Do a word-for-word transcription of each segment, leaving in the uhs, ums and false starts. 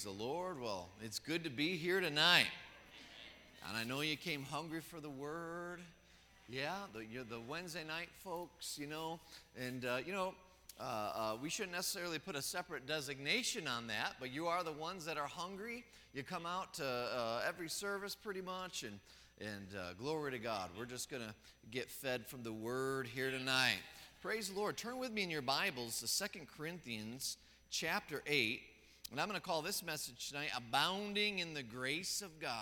the Lord. Well, it's good to be here tonight. And I know you came hungry for the Word. Yeah, the, you're the Wednesday night folks, you know. And, uh, you know, uh, uh, we shouldn't necessarily put a separate designation on that, but you are the ones that are hungry. You come out to uh, every service pretty much, and, and uh, glory to God. We're just going to get fed from the Word here tonight. Praise the Lord. Turn with me in your Bibles to Second Corinthians chapter eight. And I'm going to call this message tonight, Abounding in the Grace of God.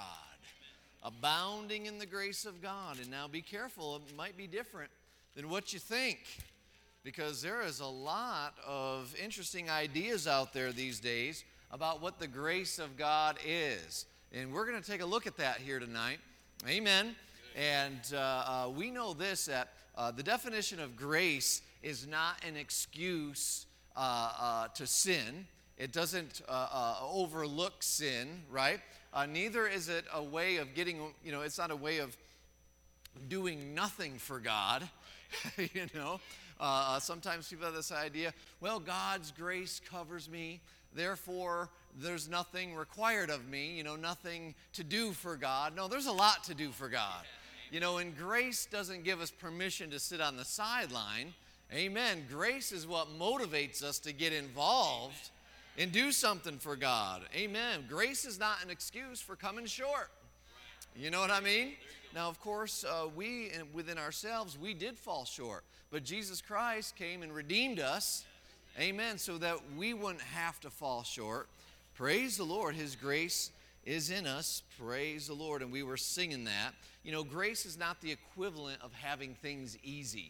Abounding in the grace of God. And now be careful, it might be different than what you think, because there is a lot of interesting ideas out there these days about what the grace of God is. And we're going to take a look at that here tonight. Amen. And uh, uh, we know this, that uh, the definition of grace is not an excuse uh, uh, to sin. It doesn't uh, uh, overlook sin, right? Uh, neither is it a way of getting, you know, it's not a way of doing nothing for God, you know. Uh, sometimes people have this idea, well, God's grace covers me, therefore there's nothing required of me, you know, nothing to do for God. No, there's a lot to do for God. You know, and grace doesn't give us permission to sit on the sideline. Amen. Grace is what motivates us to get involved and do something for God. Amen. Grace is not an excuse for coming short. You know what I mean? Now, of course, uh, we, within ourselves, we did fall short. But Jesus Christ came and redeemed us. Amen. So that we wouldn't have to fall short. Praise the Lord. His grace is in us. Praise the Lord. And we were singing that. You know, grace is not the equivalent of having things easy.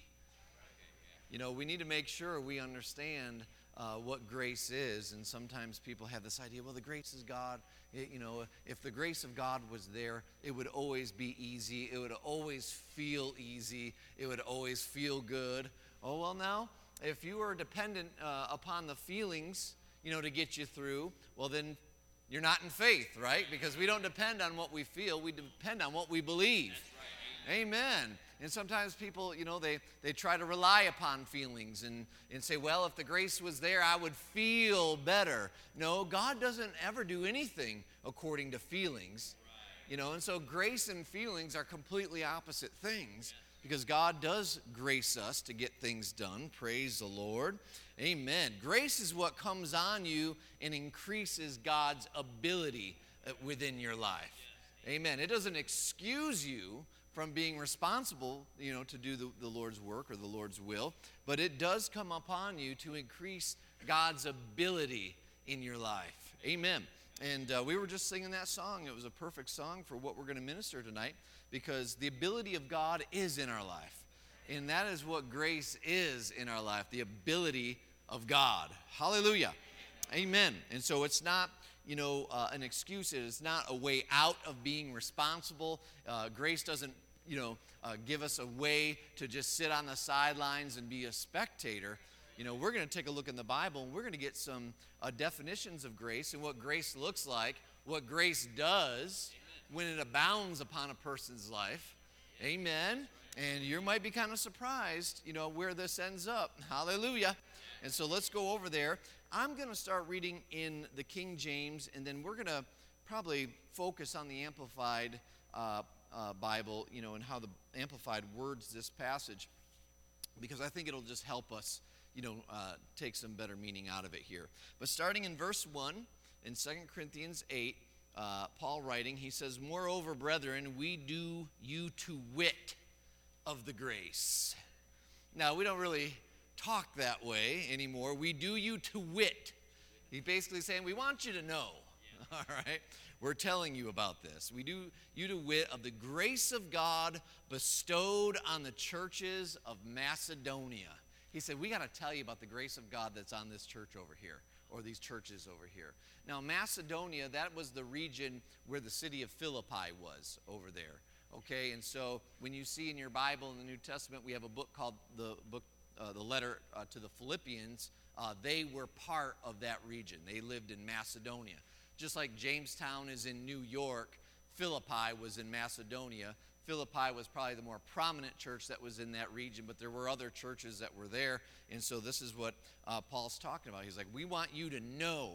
You know, we need to make sure we understand Uh, what grace is. And sometimes people have this idea, well, the grace is God. It, you know, if the grace of God was there, it would always be easy. It would always feel easy. It would always feel good. Oh, well, now, if you are dependent uh, upon the feelings, you know, to get you through, well, then you're not in faith, right? Because we don't depend on what we feel. We depend on what we believe. Right. Amen. And sometimes people, you know, they, they try to rely upon feelings and, and say, well, if the grace was there, I would feel better. No, God doesn't ever do anything according to feelings. Right. You know, and so grace and feelings are completely opposite things, because God does grace us to get things done. Praise the Lord. Amen. Grace is what comes on you and increases God's ability within your life. Amen. It doesn't excuse you from being responsible, you know, to do the, the Lord's work or the Lord's will, but it does come upon you to increase God's ability in your life. Amen. And uh, we were just singing that song. It was a perfect song for what we're going to minister tonight, because the ability of God is in our life. And that is what grace is in our life, the ability of God. Hallelujah. Amen. And so it's not, you know, uh, an excuse. It is not a way out of being responsible. Uh, grace doesn't, you know, uh, give us a way to just sit on the sidelines and be a spectator. You know, we're going to take a look in the Bible, and we're going to get some uh, definitions of grace and what grace looks like, what grace does when it abounds upon a person's life. Amen. And you might be kind of surprised, you know, where this ends up. Hallelujah. And so let's go over there. I'm going to start reading in the King James, and then we're going to probably focus on the Amplified uh, uh, Bible, you know, and how the Amplified words this passage, because I think it'll just help us, you know, uh, take some better meaning out of it here. But starting in verse one in Second Corinthians eight, uh, Paul writing, he says, "Moreover, brethren, we do you to wit of the grace." Now, we don't really talk that way anymore. We do you to wit. He's basically saying, we want you to know. Yeah. All right? We're telling you about this. We do you to wit of the grace of God bestowed on the churches of Macedonia. He said, we got to tell you about the grace of God that's on this church over here, or these churches over here. Now, Macedonia, that was the region where the city of Philippi was over there. Okay, and so when you see in your Bible in the New Testament, we have a book called the book, uh, the letter uh, to the Philippians. Uh, they were part of that region. They lived in Macedonia. Just like Jamestown is in New York, Philippi was in Macedonia. Philippi was probably the more prominent church that was in that region, but there were other churches that were there. And so this is what uh, Paul's talking about. He's like, we want you to know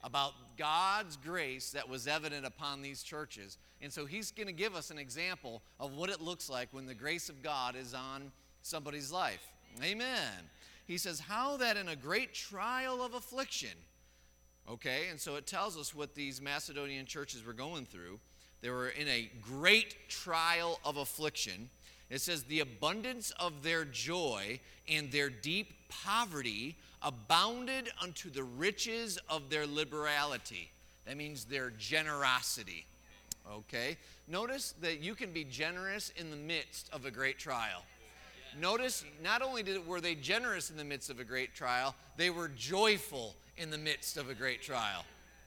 about God's grace that was evident upon these churches. And so he's going to give us an example of what it looks like when the grace of God is on somebody's life. Amen. He says, how that in a great trial of affliction, okay, and so it tells us what these Macedonian churches were going through. They were in a great trial of affliction. It says, the abundance of their joy and their deep poverty abounded unto the riches of their liberality. That means their generosity. Okay? Notice that you can be generous in the midst of a great trial. Notice, not only did, were they generous in the midst of a great trial, they were joyful in the midst of a great trial.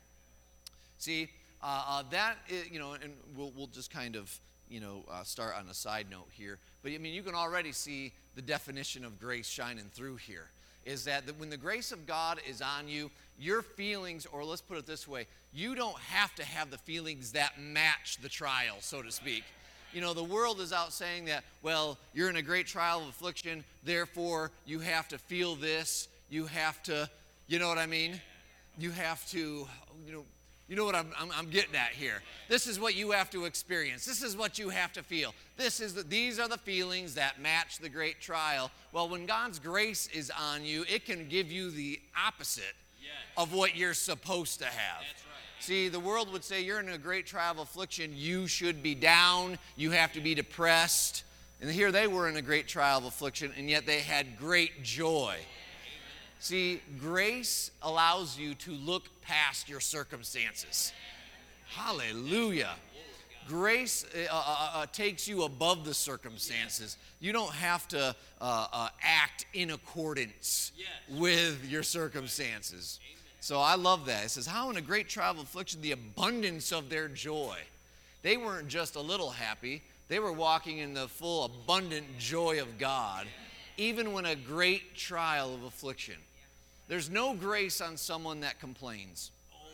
See, uh, uh, that, is, you know, and we'll, we'll just kind of, you know, uh, start on a side note here. But, I mean, you can already see the definition of grace shining through here. Is that when the grace of God is on you, your feelings, or let's put it this way, you don't have to have the feelings that match the trial, so to speak. You know, the world is out saying that, well, you're in a great trial of affliction, therefore you have to feel this, you have to, you know what I mean? You have to, you know, you know what I'm, I'm, I'm getting at here. This is what you have to experience. This is what you have to feel. This is the, these are the feelings that match the great trial. Well, when God's grace is on you, it can give you the opposite yes. of what you're supposed to have. That's right. See, the world would say you're in a great trial of affliction. You should be down. You have to be depressed. And here they were in a great trial of affliction, and yet they had great joy. See, grace allows you to look past your circumstances. Hallelujah. Grace uh, uh, uh, takes you above the circumstances. You don't have to uh, uh, act in accordance with your circumstances. So I love that. It says, how in a great trial of affliction, the abundance of their joy. They weren't just a little happy. They were walking in the full, abundant joy of God, even when a great trial of affliction. There's no grace on someone that complains.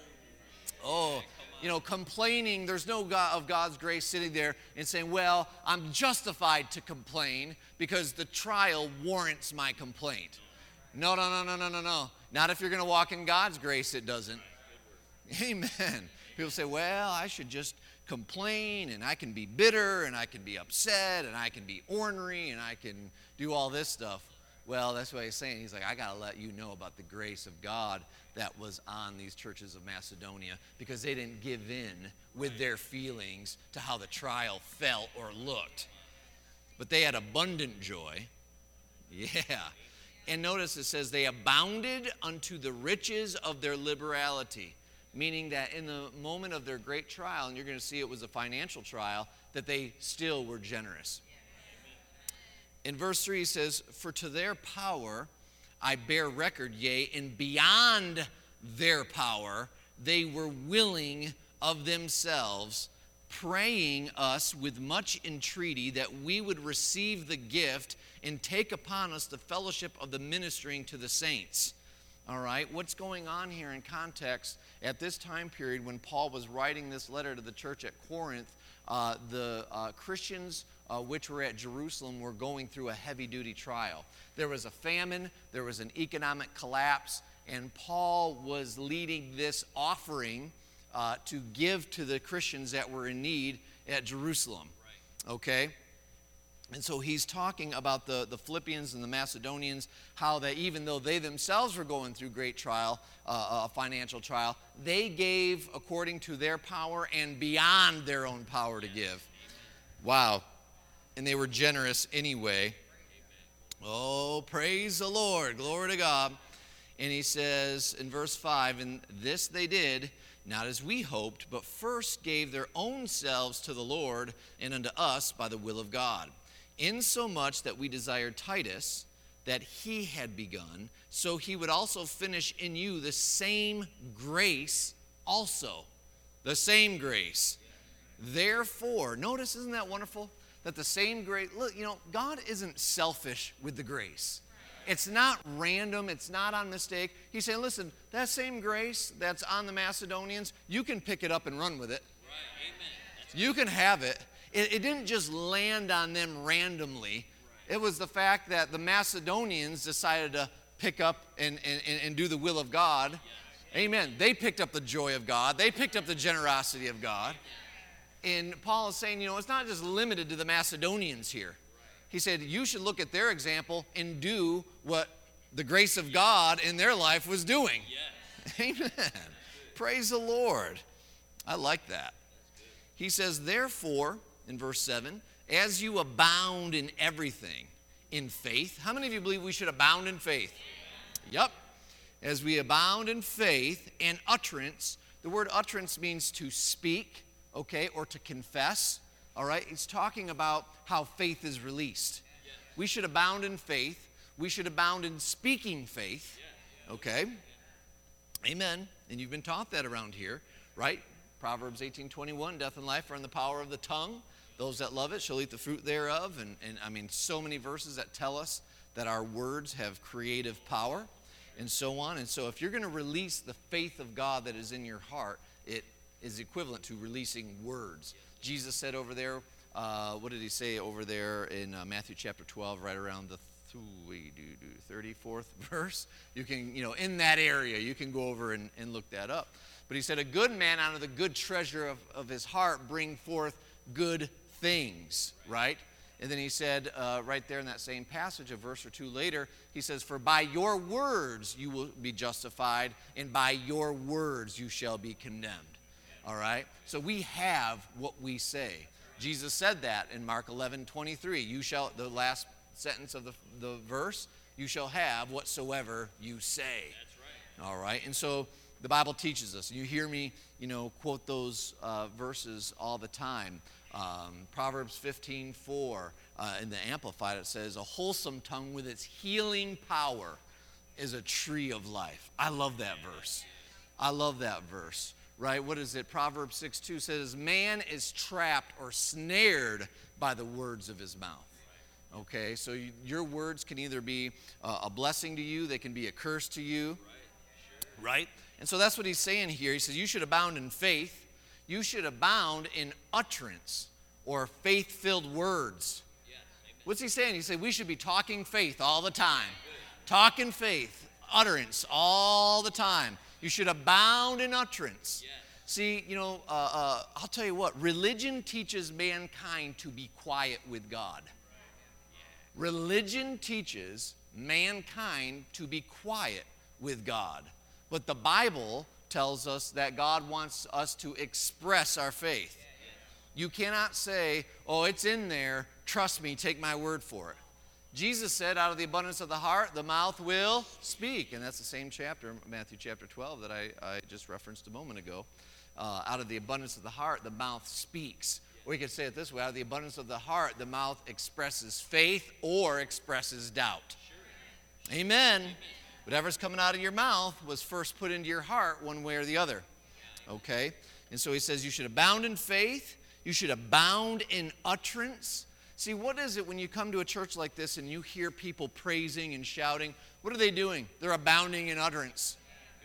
Oh, you know, complaining, there's no God of God's grace sitting there and saying, well, I'm justified to complain because the trial warrants my complaint. No, no, no, no, no, no, no. Not if you're going to walk in God's grace, it doesn't. Amen. People say, well, I should just complain, and I can be bitter, and I can be upset, and I can be ornery, and I can do all this stuff. Well, that's what he's saying. He's like, I got to let you know about the grace of God that was on these churches of Macedonia because they didn't give in with their feelings to how the trial felt or looked. But they had abundant joy. Yeah. And notice it says they abounded unto the riches of their liberality, meaning that in the moment of their great trial, and you're going to see it was a financial trial, that they still were generous. In verse three, he says, for to their power I bear record, yea, and beyond their power they were willing of themselves, praying us with much entreaty that we would receive the gift and take upon us the fellowship of the ministering to the saints. All right, what's going on here in context? At this time period when Paul was writing this letter to the church at Corinth, uh, the uh, Christians Uh, which were at Jerusalem were going through a heavy-duty trial. There was a famine, there was an economic collapse, and Paul was leading this offering uh, to give to the Christians that were in need at Jerusalem. Okay? And so he's talking about the, the Philippians and the Macedonians, how that even though they themselves were going through great trial, uh, a financial trial, they gave according to their power and beyond their own power to give. Wow. And they were generous anyway. Oh, praise the Lord. Glory to God. And he says in verse five, and this they did, not as we hoped, but first gave their own selves to the Lord and unto us by the will of God. Insomuch that we desired Titus, that he had begun, so he would also finish in you the same grace also. The same grace. Therefore, notice, isn't that wonderful? That the same grace, look, you know, God isn't selfish with the grace. It's not random. It's not on mistake. He's saying, listen, that same grace that's on the Macedonians, you can pick it up and run with it. Right. Amen. You can have it. it. It didn't just land on them randomly. Right. It was the fact that the Macedonians decided to pick up and, and, and do the will of God. Yes. Amen. They picked up the joy of God. They picked up the generosity of God. And Paul is saying, you know, it's not just limited to the Macedonians here. He said, you should look at their example and do what the grace of God in their life was doing. Yes. Amen. Praise the Lord. I like that. He says, therefore, in verse seven, as you abound in everything, in faith. How many of you believe we should abound in faith? Yep. As we abound in faith and utterance, the word utterance means to speak, okay, or to confess, all right? It's talking about how faith is released. We should abound in faith. We should abound in speaking faith, okay? Amen. And you've been taught that around here, right? Proverbs eighteen twenty-one, death and life are in the power of the tongue. Those that love it shall eat the fruit thereof. And, and I mean, so many verses that tell us that our words have creative power and so on. And so if you're going to release the faith of God that is in your heart, it is equivalent to releasing words. Jesus said over there, uh, what did he say over there in uh, Matthew chapter twelve, right around the thirty-fourth verse? You can, you know, in that area, you can go over and, and look that up. But he said, a good man out of the good treasure of, of his heart bring forth good things, right? And then he said, uh, right there in that same passage, a verse or two later, he says, for by your words you will be justified, and by your words you shall be condemned. All right? So we have what we say. Jesus said that in Mark eleven twenty-three. You shall, the last sentence of the, the verse, you shall have whatsoever you say. That's right. All right? And so the Bible teaches us. You hear me, you know, quote those uh, verses all the time. Um, Proverbs fifteen four, uh, in the Amplified, it says, a wholesome tongue with its healing power is a tree of life. I love that verse. I love that verse, right? What is it? Proverbs six two says, man is trapped or snared by the words of his mouth. Okay, so you, your words can either be uh, a blessing to you, they can be a curse to you, right? And so that's what he's saying here. He says, you should abound in faith. You should abound in utterance or faith-filled words. Yes, what's he saying? He said we should be talking faith all the time. Good. Talking faith, utterance all the time. You should abound in utterance. Yes. See, you know, uh, uh, I'll tell you what, religion teaches mankind to be quiet with God. Right. Yeah. Religion teaches mankind to be quiet with God. But the Bible tells us that God wants us to express our faith. You cannot say, oh, it's in there, trust me, take my word for it. Jesus said, out of the abundance of the heart, the mouth will speak. And that's the same chapter, Matthew chapter twelve, that I, I just referenced a moment ago. Uh, out of the abundance of the heart, the mouth speaks. Or you could say it this way, out of the abundance of the heart, the mouth expresses faith or expresses doubt. Amen. Whatever's coming out of your mouth was first put into your heart one way or the other. Okay? And so he says you should abound in faith. You should abound in utterance. See, what is it when you come to a church like this and you hear people praising and shouting? What are they doing? They're abounding in utterance.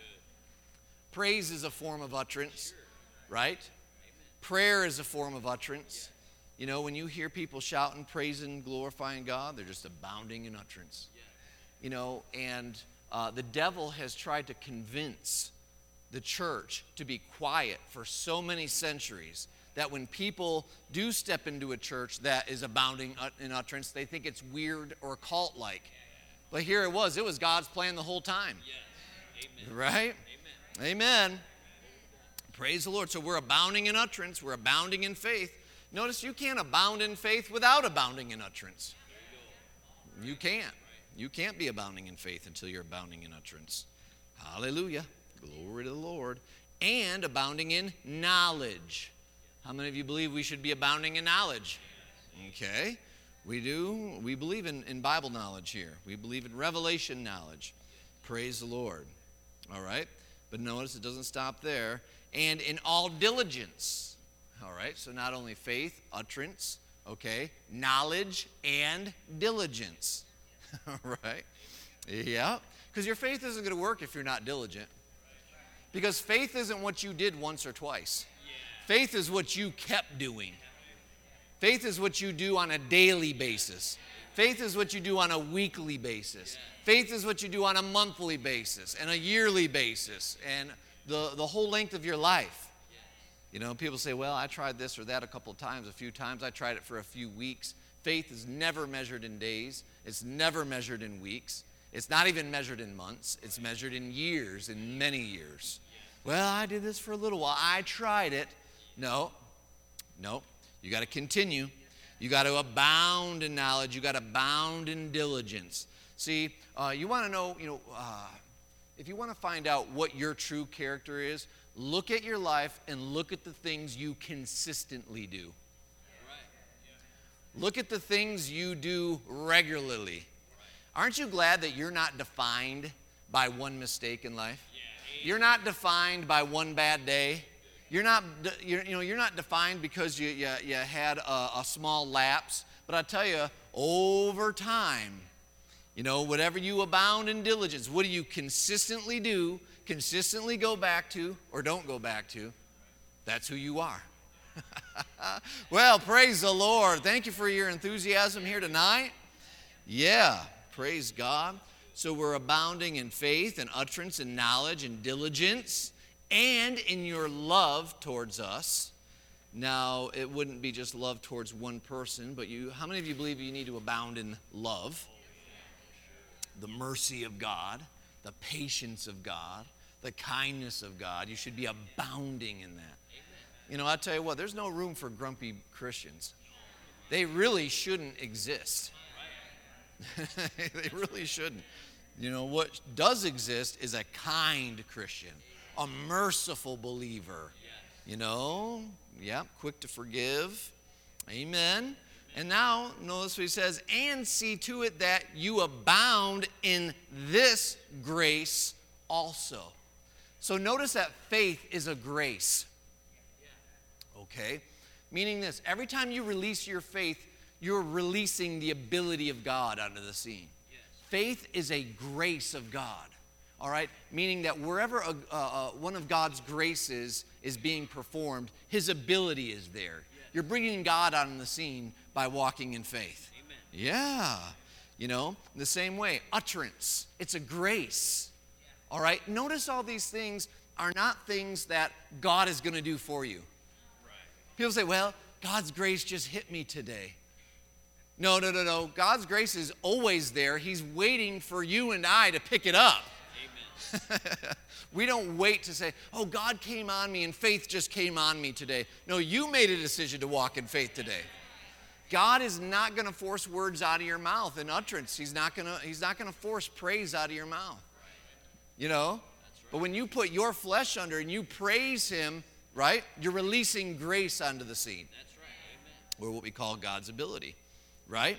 Praise is a form of utterance, right? Prayer is a form of utterance. You know, when you hear people shouting, praising, glorifying God, they're just abounding in utterance. You know, and Uh, the devil has tried to convince the church to be quiet for so many centuries that when people do step into a church that is abounding in utterance, they think it's weird or cult-like. But here it was. It was God's plan the whole time. Yes. Amen. Right? Amen. Amen. Praise the Lord. So we're abounding in utterance. We're abounding in faith. Notice you can't abound in faith without abounding in utterance. You can't. You can't be abounding in faith until you're abounding in utterance. Hallelujah. Glory to the Lord. And abounding in knowledge. How many of you believe we should be abounding in knowledge? Okay. We do. We believe in, in Bible knowledge here. We believe in revelation knowledge. Praise the Lord. All right. But notice it doesn't stop there. And in all diligence. All right. So not only faith, utterance, okay, knowledge, and diligence. All right. Yeah. Because your faith isn't going to work if you're not diligent. Because faith isn't what you did once or twice. Faith is what you kept doing. Faith is what you do on a daily basis. Faith is what you do on a weekly basis. Faith is what you do on a monthly basis and a yearly basis and the, the whole length of your life. You know, people say, well, I tried this or that a couple of times, a few times. I tried it for a few weeks. Faith is never measured in days. It's never measured in weeks. It's not even measured in months. It's measured in years, in many years. Well, I did this for a little while. I tried it. No, no. You got to continue. You got to abound in knowledge. You got to abound in diligence. See, uh, you want to know, you know, uh, if you want to find out what your true character is, look at your life and look at the things you consistently do. Look at the things you do regularly. Aren't you glad that you're not defined by one mistake in life? You're not defined by one bad day. You're not, you're, you know, you're not defined because you, you, you had a, a small lapse. But I tell you, over time, you know, whatever you abound in diligence, what do you consistently do, consistently go back to, or don't go back to? That's who you are. Well, praise the Lord. Thank you for your enthusiasm here tonight. Yeah, praise God. So we're abounding in faith and utterance and knowledge and diligence and in your love towards us. Now, it wouldn't be just love towards one person, but you, how many of you believe you need to abound in love? The mercy of God, the patience of God, the kindness of God. You should be abounding in that. You know, I tell you what, there's no room for grumpy Christians. They really shouldn't exist. They really shouldn't. You know, what does exist is a kind Christian, a merciful believer. You know, yeah, quick to forgive. Amen. And now, notice what he says, and see to it that you abound in this grace also. So notice that faith is a grace. Okay? Meaning this, every time you release your faith, you're releasing the ability of God onto the scene. Yes. Faith is a grace of God. All right? Meaning that wherever a, uh, one of God's graces is being performed, his ability is there. Yes. You're bringing God on the scene by walking in faith. Amen. Yeah. You know, the same way, utterance. It's a grace. Yeah. All right? Notice all these things are not things that God is going to do for you. People say, well, God's grace just hit me today. No, no, no, no. God's grace is always there. He's waiting for you and I to pick it up. Amen. We don't wait to say, oh, God came on me and faith just came on me today. No, you made a decision to walk in faith today. God is not going to force words out of your mouth in utterance. He's not going to, he's not going to force praise out of your mouth. You know? But when you put your flesh under and you praise him, right? You're releasing grace onto the scene. That's right. Amen. Or what we call God's ability. Right?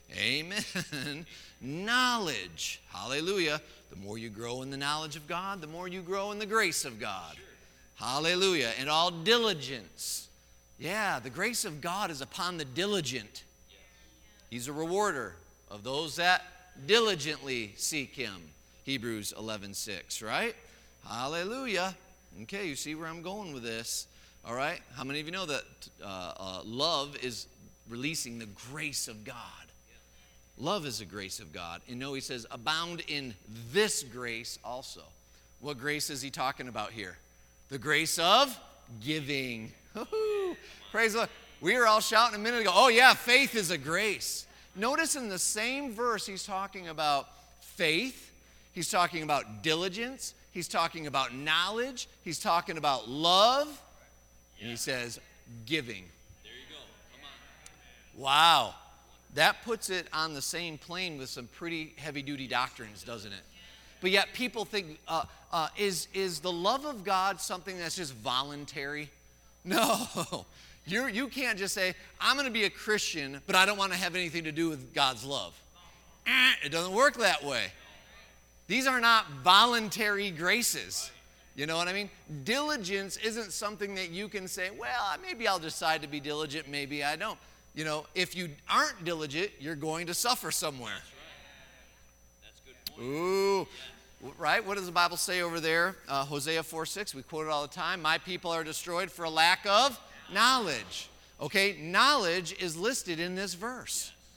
Amen. Knowledge. Hallelujah. The more you grow in the knowledge of God, the more you grow in the grace of God. Sure. Hallelujah. And all diligence. Yeah, the grace of God is upon the diligent. Yes. He's a rewarder of those that diligently seek him. Hebrews eleven six, right? Hallelujah. Okay, you see where I'm going with this. All right? How many of you know that uh, uh, love is releasing the grace of God? Love is the grace of God. And no, he says, abound in this grace also. What grace is he talking about here? The grace of giving. Praise the Lord. We were all shouting a minute ago, oh yeah, faith is a grace. Notice in the same verse he's talking about faith. He's talking about diligence. He's talking about knowledge. He's talking about love. And he says, giving. There you go. Come on. Wow. That puts it on the same plane with some pretty heavy-duty doctrines, doesn't it? But yet people think, uh, uh, is, is the love of God something that's just voluntary? No. You're, you can't just say, I'm going to be a Christian, but I don't want to have anything to do with God's love. Eh, it doesn't work that way. These are not voluntary graces. You know what I mean? Diligence isn't something that you can say, well, maybe I'll decide to be diligent, maybe I don't. You know, if you aren't diligent, you're going to suffer somewhere. That's right. That's a good point. Ooh, right? What does the Bible say over there? Uh, Hosea four six, we quote it all the time. My people are destroyed for a lack of knowledge. Okay, knowledge is listed in this verse.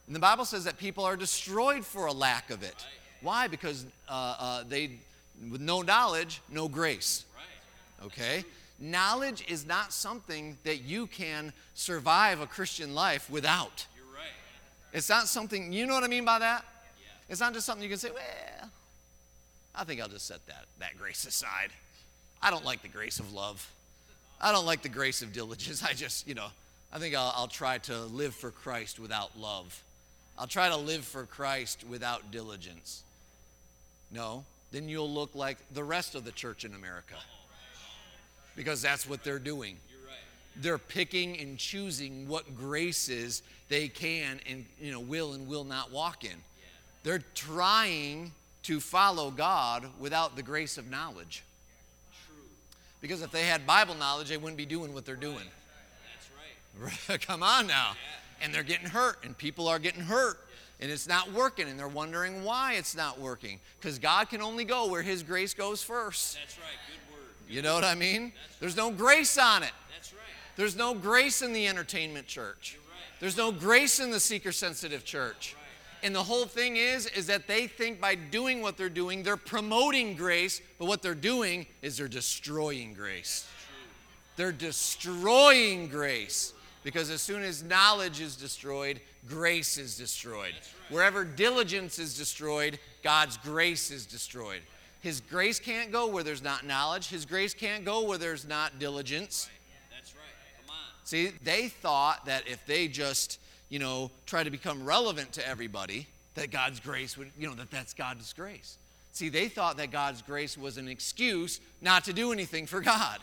And the Bible says that people are destroyed for a lack of it. Why? Because uh, uh, they, with no knowledge, no grace. Okay? Knowledge is not something that you can survive a Christian life without. You're right. It's not something, you know what I mean by that? Yeah. It's not just something you can say, well, I think I'll just set that, that grace aside. I don't like the grace of love. I don't like the grace of diligence. I just, you know, I think I'll, I'll try to live for Christ without love. I'll try to live for Christ without diligence. No, then you'll look like the rest of the church in America. Because that's what they're doing. You're right. They're picking and choosing what graces they can and, you know, will and will not walk in. Yeah. They're trying to follow God without the grace of knowledge. True. Because if they had Bible knowledge, they wouldn't be doing what they're doing. That's right. Come on now. Yeah. And they're getting hurt, and people are getting hurt. And it's not working, and they're wondering why it's not working. Because God can only go where His grace goes first. That's right. Good word. Good You know what I mean? That's There's right. no grace on it. That's right. There's no grace in the entertainment church. You're right. There's no grace in the seeker-sensitive church. Right. And the whole thing is, is that they think by doing what they're doing, they're promoting grace, but what they're doing is they're destroying grace. They're destroying grace. Because as soon as knowledge is destroyed, grace is destroyed. Right. Wherever diligence is destroyed, God's grace is destroyed. His grace can't go where there's not knowledge. His grace can't go where there's not diligence. Right. That's right. Come on. See, they thought that if they just, you know, try to become relevant to everybody, that God's grace would, you know, that that's God's grace. See, they thought that God's grace was an excuse not to do anything for God.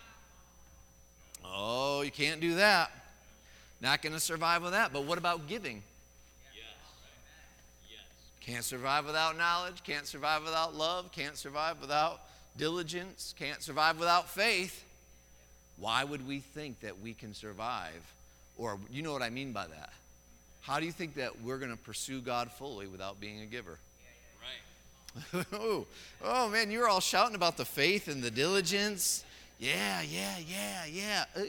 Oh, you can't do that. Not going to survive with that. But what about giving? Yes. Yes. Can't survive without knowledge. Can't survive without love. Can't survive without diligence. Can't survive without faith. Why would we think that we can survive? Or you know what I mean by that. How do you think that we're going to pursue God fully without being a giver? Right. oh, oh, man, you were all shouting about the faith and the diligence. Yeah, yeah, yeah, yeah. Ooh.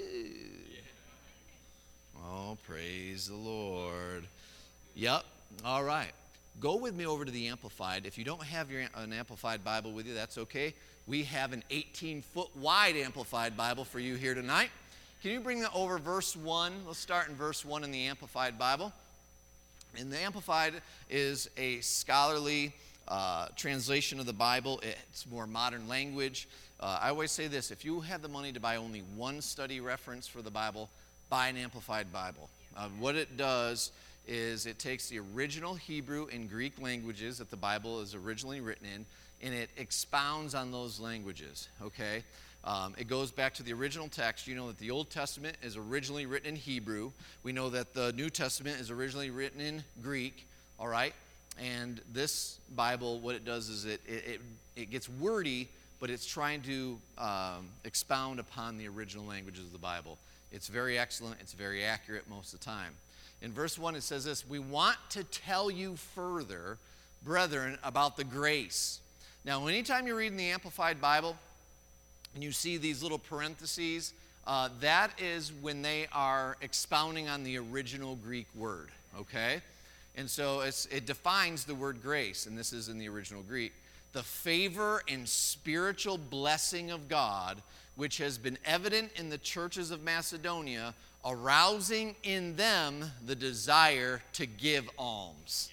Oh, praise the Lord. Yep. All right. Go with me over to the Amplified. If you don't have your an Amplified Bible with you, that's okay. We have an eighteen-foot wide Amplified Bible for you here tonight. Can you bring that over verse one? Let's start in verse one in the Amplified Bible. And the Amplified is a scholarly uh, translation of the Bible. It's more modern language. Uh, I always say this, if you have the money to buy only one study reference for the Bible, buy an Amplified Bible. Uh, what it does is it takes the original Hebrew and Greek languages that the Bible is originally written in, and it expounds on those languages, okay? Um, it goes back to the original text. You know that the Old Testament is originally written in Hebrew. We know that the New Testament is originally written in Greek, all right? And this Bible, what it does is it, it, it, it gets wordy, but it's trying to um, expound upon the original languages of the Bible. It's very excellent. It's very accurate most of the time. In verse one, it says this, "We want to tell you further, brethren, about the grace." Now, anytime you're reading the Amplified Bible and you see these little parentheses, uh, that is when they are expounding on the original Greek word, okay? And so it's, it defines the word grace, and this is in the original Greek. The favor and spiritual blessing of God, which has been evident in the churches of Macedonia, arousing in them the desire to give alms.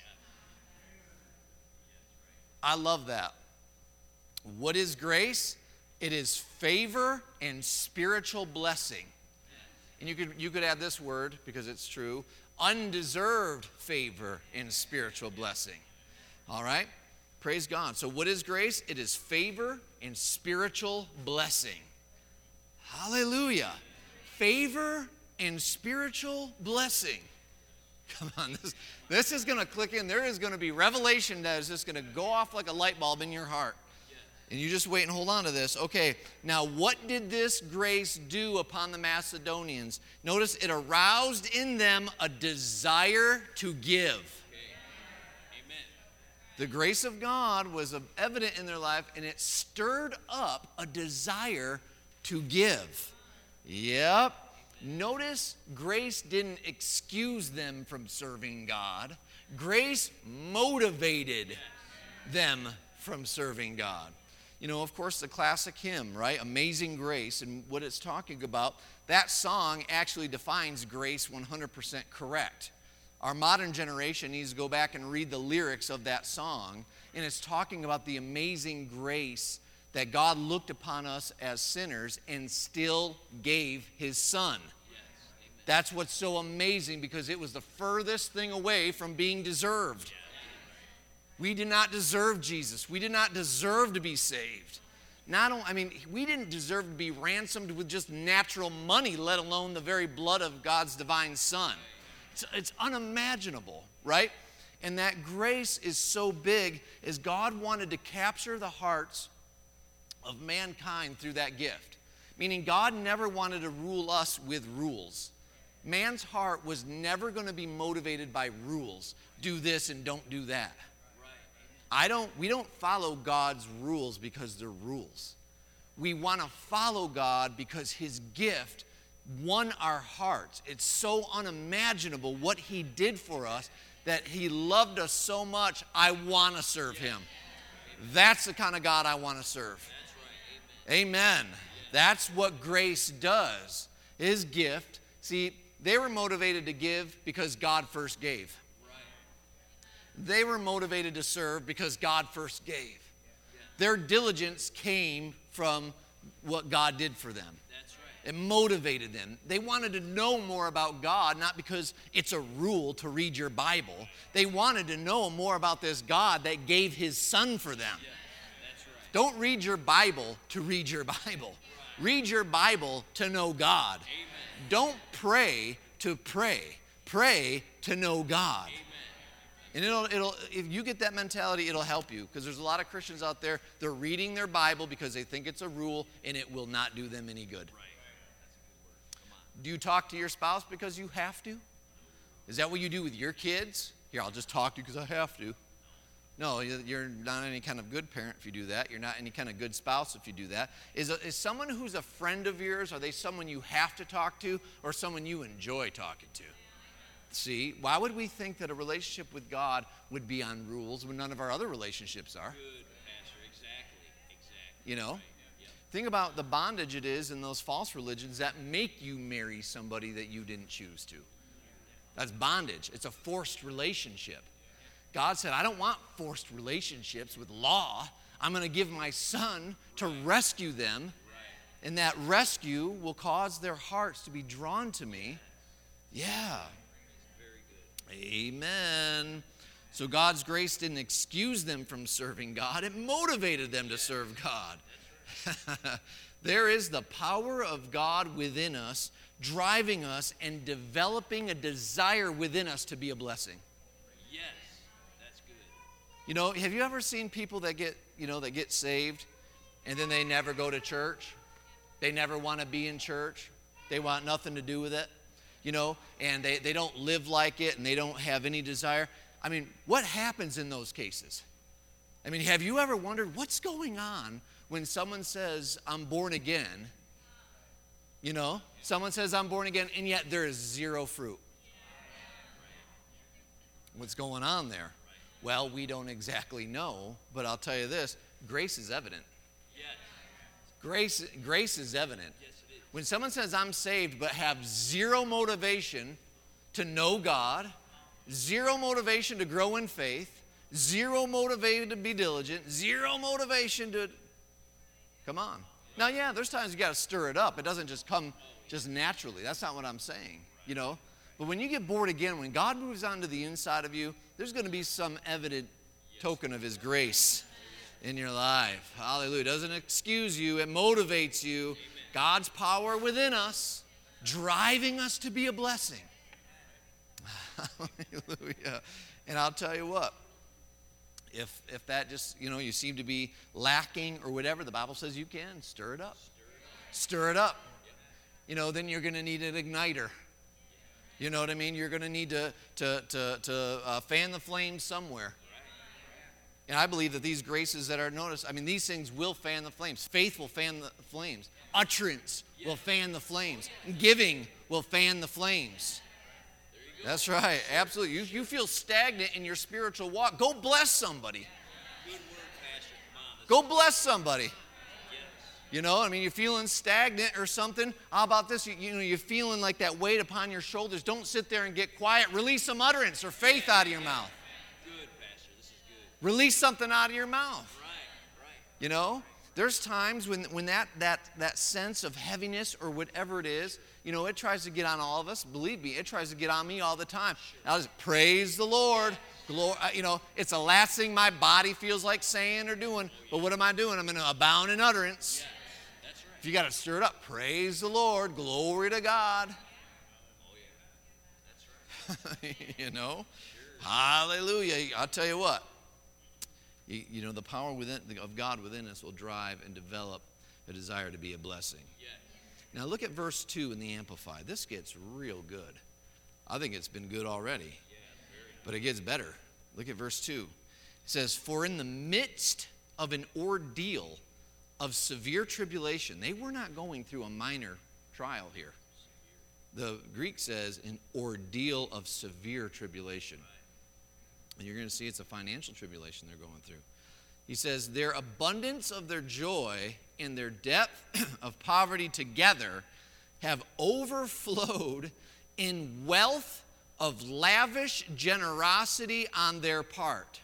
I love that. What is grace? It is favor and spiritual blessing. And you could, you could add this word, because it's true, undeserved favor and spiritual blessing. All right? Praise God. So what is grace? It is favor and spiritual blessing. Hallelujah. Favor and spiritual blessing. Come on, this, this is going to click in. There is going to be revelation that is just going to go off like a light bulb in your heart. And you just wait and hold on to this. Okay, now what did this grace do upon the Macedonians? Notice it aroused in them a desire to give. The grace of God was evident in their life, and it stirred up a desire to give. Yep. Notice grace didn't excuse them from serving God. Grace motivated them from serving God. You know, of course, the classic hymn, right? Amazing Grace, and what it's talking about, that song actually defines grace one hundred percent correct. Our modern generation needs to go back and read the lyrics of that song, and it's talking about the amazing grace that God looked upon us as sinners and still gave his son. That's what's so amazing, because it was the furthest thing away from being deserved. We did not deserve Jesus. We did not deserve to be saved. Not only, I mean, we didn't deserve to be ransomed with just natural money, let alone the very blood of God's divine Son. It's, it's unimaginable, right? And that grace is so big, as God wanted to capture the hearts of mankind through that gift. Meaning God never wanted to rule us with rules. Man's heart was never going to be motivated by rules. Do this and don't do that. I don't, we don't follow God's rules because they're rules. We want to follow God because his gift won our hearts. It's so unimaginable what he did for us, that he loved us so much, I want to serve him. That's the kind of God I want to serve. Amen. That's what grace does. His gift. See, they were motivated to give because God first gave. They were motivated to serve because God first gave. Their diligence came from what God did for them. It motivated them. They wanted to know more about God, not because it's a rule to read your Bible. They wanted to know more about this God that gave his son for them. Don't read your Bible to read your Bible. Read your Bible to know God. Don't pray to pray. Pray to know God. And it'll, it'll, if you get that mentality, it'll help you. Because there's a lot of Christians out there, they're reading their Bible because they think it's a rule, and it will not do them any good. Do you talk to your spouse because you have to? Is that what you do with your kids? Here, I'll just talk to you because I have to. No, you're not any kind of good parent if you do that. You're not any kind of good spouse if you do that. Is, a, is someone who's a friend of yours, are they someone you have to talk to, or someone you enjoy talking to? See, why would we think that a relationship with God would be on rules when none of our other relationships are? Good, Pastor. Exactly. Exactly. You know? Right. Yep. Think about the bondage it is in those false religions that make you marry somebody that you didn't choose to. That's bondage. It's a forced relationship. God said, I don't want forced relationships with law. I'm going to give my son to rescue them. And that rescue will cause their hearts to be drawn to me. Yeah. Amen. So God's grace didn't excuse them from serving God. It motivated them to serve God. There is the power of God within us, driving us and developing a desire within us to be a blessing. Yes, that's good. You know, have you ever seen people that get, you know, that get saved and then they never go to church? They never want to be in church. They want nothing to do with it. You know, and they, they don't live like it, and they don't have any desire. I mean, what happens in those cases? I mean, have you ever wondered what's going on when someone says, I'm born again? You know, someone says, I'm born again, and yet there is zero fruit. What's going on there? Well, we don't exactly know, but I'll tell you this, grace is evident. Yes. Grace, grace is evident. Yes, it is. When someone says, I'm saved, but have zero motivation to know God, zero motivation to grow in faith, zero motivation to be diligent, zero motivation to, come on. Now, yeah, there's times you got to stir it up. It doesn't just come just naturally. That's not what I'm saying, you know. But when you get born again, when God moves onto the inside of you, there's going to be some evident token of his grace in your life. Hallelujah. It doesn't excuse you. It motivates you. God's power within us, driving us to be a blessing. Hallelujah. And I'll tell you what, if if that just, you know, you seem to be lacking or whatever, the Bible says you can stir it up. Stir it up. You know, then you're going to need an igniter. You know what I mean? You're going to need to, to, to, to uh, fan the flames somewhere. And I believe that these graces that are noticed, I mean, these things will fan the flames. Faith will fan the flames. Utterance will fan the flames. Giving will fan the flames. That's right. Absolutely. You, you feel stagnant in your spiritual walk. Go bless somebody. Good word, Pastor. Come on. Let's Go bless somebody. Yes. You know, I mean, you're feeling stagnant or something. How about this? You, you know, you're feeling like that weight upon your shoulders. Don't sit there and get quiet. Release some utterance or faith out of your mouth. Good, Pastor. This is good. Release something out of your mouth. Right, right. You know, there's times when, when that, that, that sense of heaviness or whatever it is, you know, it tries to get on all of us. Believe me, it tries to get on me all the time. I'll just praise the Lord. Glory, you know, it's the last thing my body feels like saying or doing. But what am I doing? I'm going to abound in utterance. Yes, that's right. If you got to stir it up, praise the Lord. Glory to God. Oh, yeah. That's right. You know, hallelujah. I'll tell you what. You, you know, the power within of God within us will drive and develop a desire to be a blessing. Yes. Now look at verse two in the Amplified. This gets real good. I think it's been good already, Yeah, very but it gets better. Look at verse two. It says, "For in the midst of an ordeal of severe tribulation," they were not going through a minor trial here. The Greek says an ordeal of severe tribulation. And you're going to see it's a financial tribulation they're going through. He says, "Their abundance of their joy and their depth of poverty together have overflowed in wealth of lavish generosity on their part."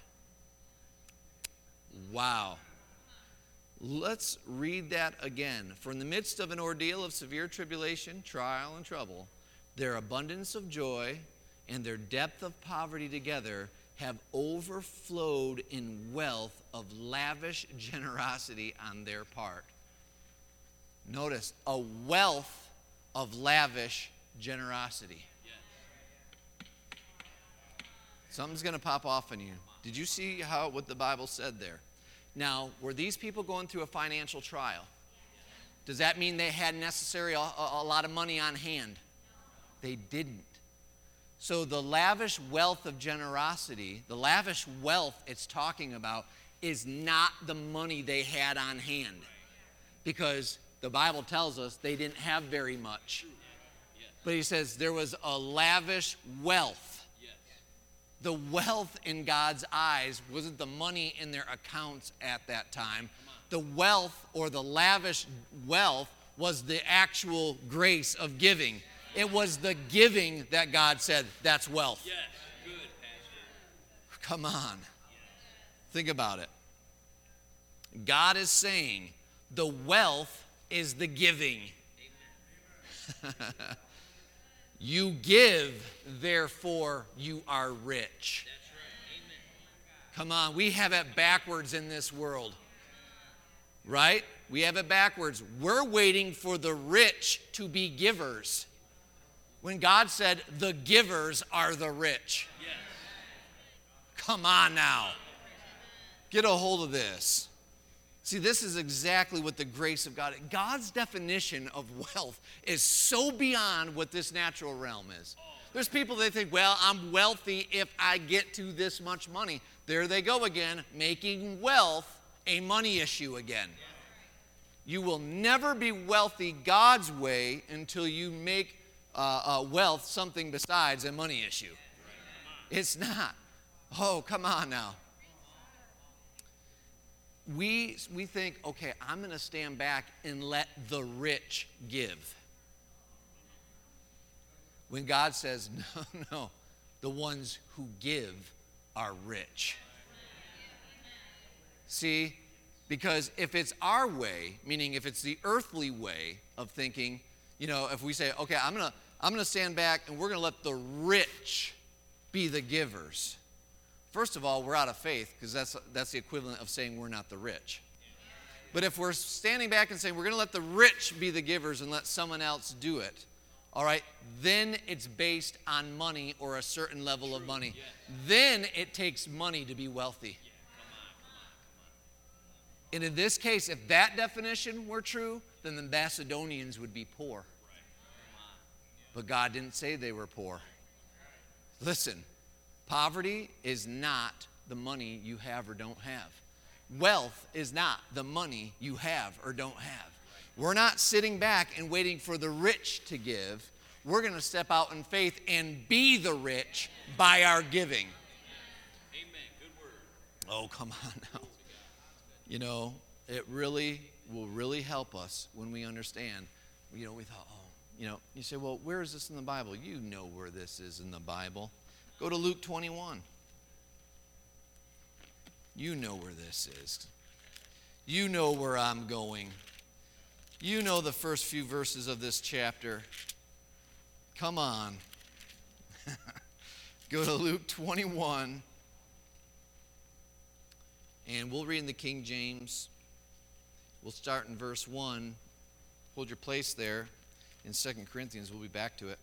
Wow. Let's read that again. "For in the midst of an ordeal of severe tribulation, trial, and trouble, their abundance of joy and their depth of poverty together have overflowed in wealth of lavish generosity on their part." Notice, a wealth of lavish generosity. Yes. Something's going to pop off on you. Did you see how what the Bible said there? Now, were these people going through a financial trial? Does that mean they had necessarily a, a, a lot of money on hand? They didn't. So the lavish wealth of generosity, the lavish wealth it's talking about, is not the money they had on hand. Because the Bible tells us they didn't have very much. But he says there was a lavish wealth. Yes. The wealth in God's eyes wasn't the money in their accounts at that time. The wealth or the lavish wealth was the actual grace of giving. It was the giving that God said, that's wealth. Yes. Good, Pastor. Come on. Think about it. God is saying the wealth is the giving. You give, therefore you are rich. That's right. Amen. Come on, we have it backwards in this world. Right? We have it backwards. We're waiting for the rich to be givers. When God said, the givers are the rich. Yes. Come on now. Get a hold of this. See, this is exactly what the grace of God, God's definition of wealth is so beyond what this natural realm is. There's people that think, well, I'm wealthy if I get to this much money. There they go again, making wealth a money issue again. You will never be wealthy God's way until you make uh, uh, wealth something besides a money issue. It's not. Oh, come on now. We, we think, okay, I'm going to stand back and let the rich give. When God says, no, no, the ones who give are rich. See, because if it's our way, meaning if it's the earthly way of thinking, you know, if we say, okay, I'm going to I'm going to stand back and we're going to let the rich be the givers. First of all, we're out of faith because that's, that's the equivalent of saying we're not the rich. But if we're standing back and saying we're going to let the rich be the givers and let someone else do it, all right, then it's based on money or a certain level of money. Then it takes money to be wealthy. And in this case, if that definition were true, then the Macedonians would be poor. But God didn't say they were poor. Listen, poverty is not the money you have or don't have. Wealth is not the money you have or don't have. We're not sitting back and waiting for the rich to give. We're going to step out in faith and be the rich by our giving. Amen. Good word. Oh, come on now. You know, it really will really help us when we understand. You know, we thought, oh, you know, you say, well, where is this in the Bible? You know where this is in the Bible. Go to Luke twenty-one. You know where this is. You know where I'm going. You know the first few verses of this chapter. Come on. Go to Luke twenty-one. And we'll read in the King James. We'll start in verse one. Hold your place there. In Second Corinthians, we'll be back to it.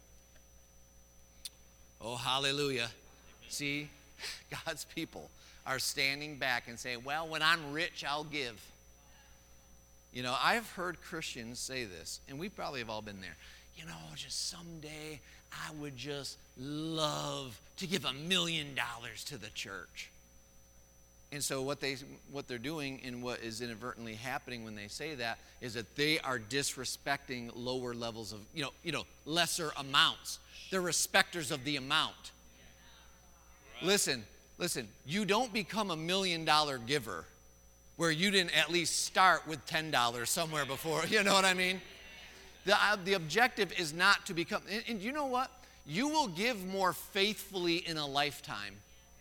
Oh, hallelujah. See, God's people are standing back and saying, well, when I'm rich, I'll give. You know, I've heard Christians say this, and we probably have all been there. You know, just someday I would just love to give a million dollars to the church. And so what they what they're doing and what is inadvertently happening when they say that is that they are disrespecting lower levels of, you know, you know, lesser amounts. They're respecters of the amount. Right. Listen, listen, you don't become a million dollar giver where you didn't at least start with ten dollars somewhere before. You know what I mean? The, uh, the objective is not to become, and, and you know what? You will give more faithfully in a lifetime.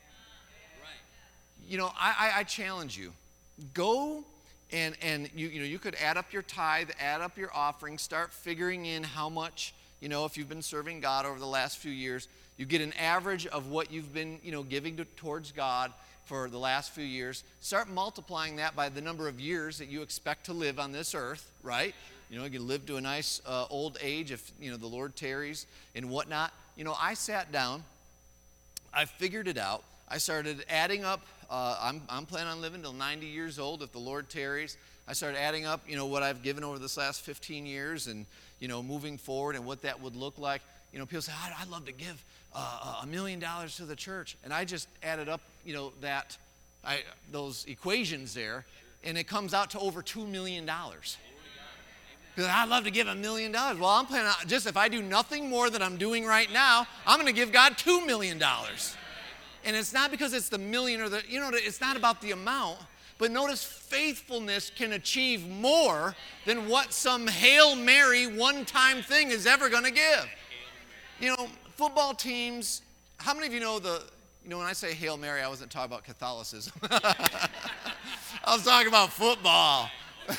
You know, I, I, I challenge you. Go and, and you, you know, you could add up your tithe, add up your offering, start figuring in how much, you know, if you've been serving God over the last few years, you get an average of what you've been, you know, giving to, towards God for the last few years. Start multiplying that by the number of years that you expect to live on this earth, right? You know, you can live to a nice uh, old age if, you know, the Lord tarries and whatnot. You know, I sat down, I figured it out. I started adding up. Uh, I'm, I'm planning on living till ninety years old if the Lord tarries. I started adding up, you know, what I've given over this last fifteen years and, you know, moving forward and what that would look like. You know, people say, I'd, I'd love to give uh, a million dollars to the church. And I just added up, you know, that, I, those equations there, and it comes out to over two million dollars. Because I'd love to give a million dollars. Well, I'm planning on, just if I do nothing more than I'm doing right now, I'm going to give God two million dollars. And it's not because it's the million or the, you know, it's not about the amount. But notice faithfulness can achieve more than what some Hail Mary one-time thing is ever going to give. You know, football teams, how many of you know the, you know, when I say Hail Mary, I wasn't talking about Catholicism. I was talking about football.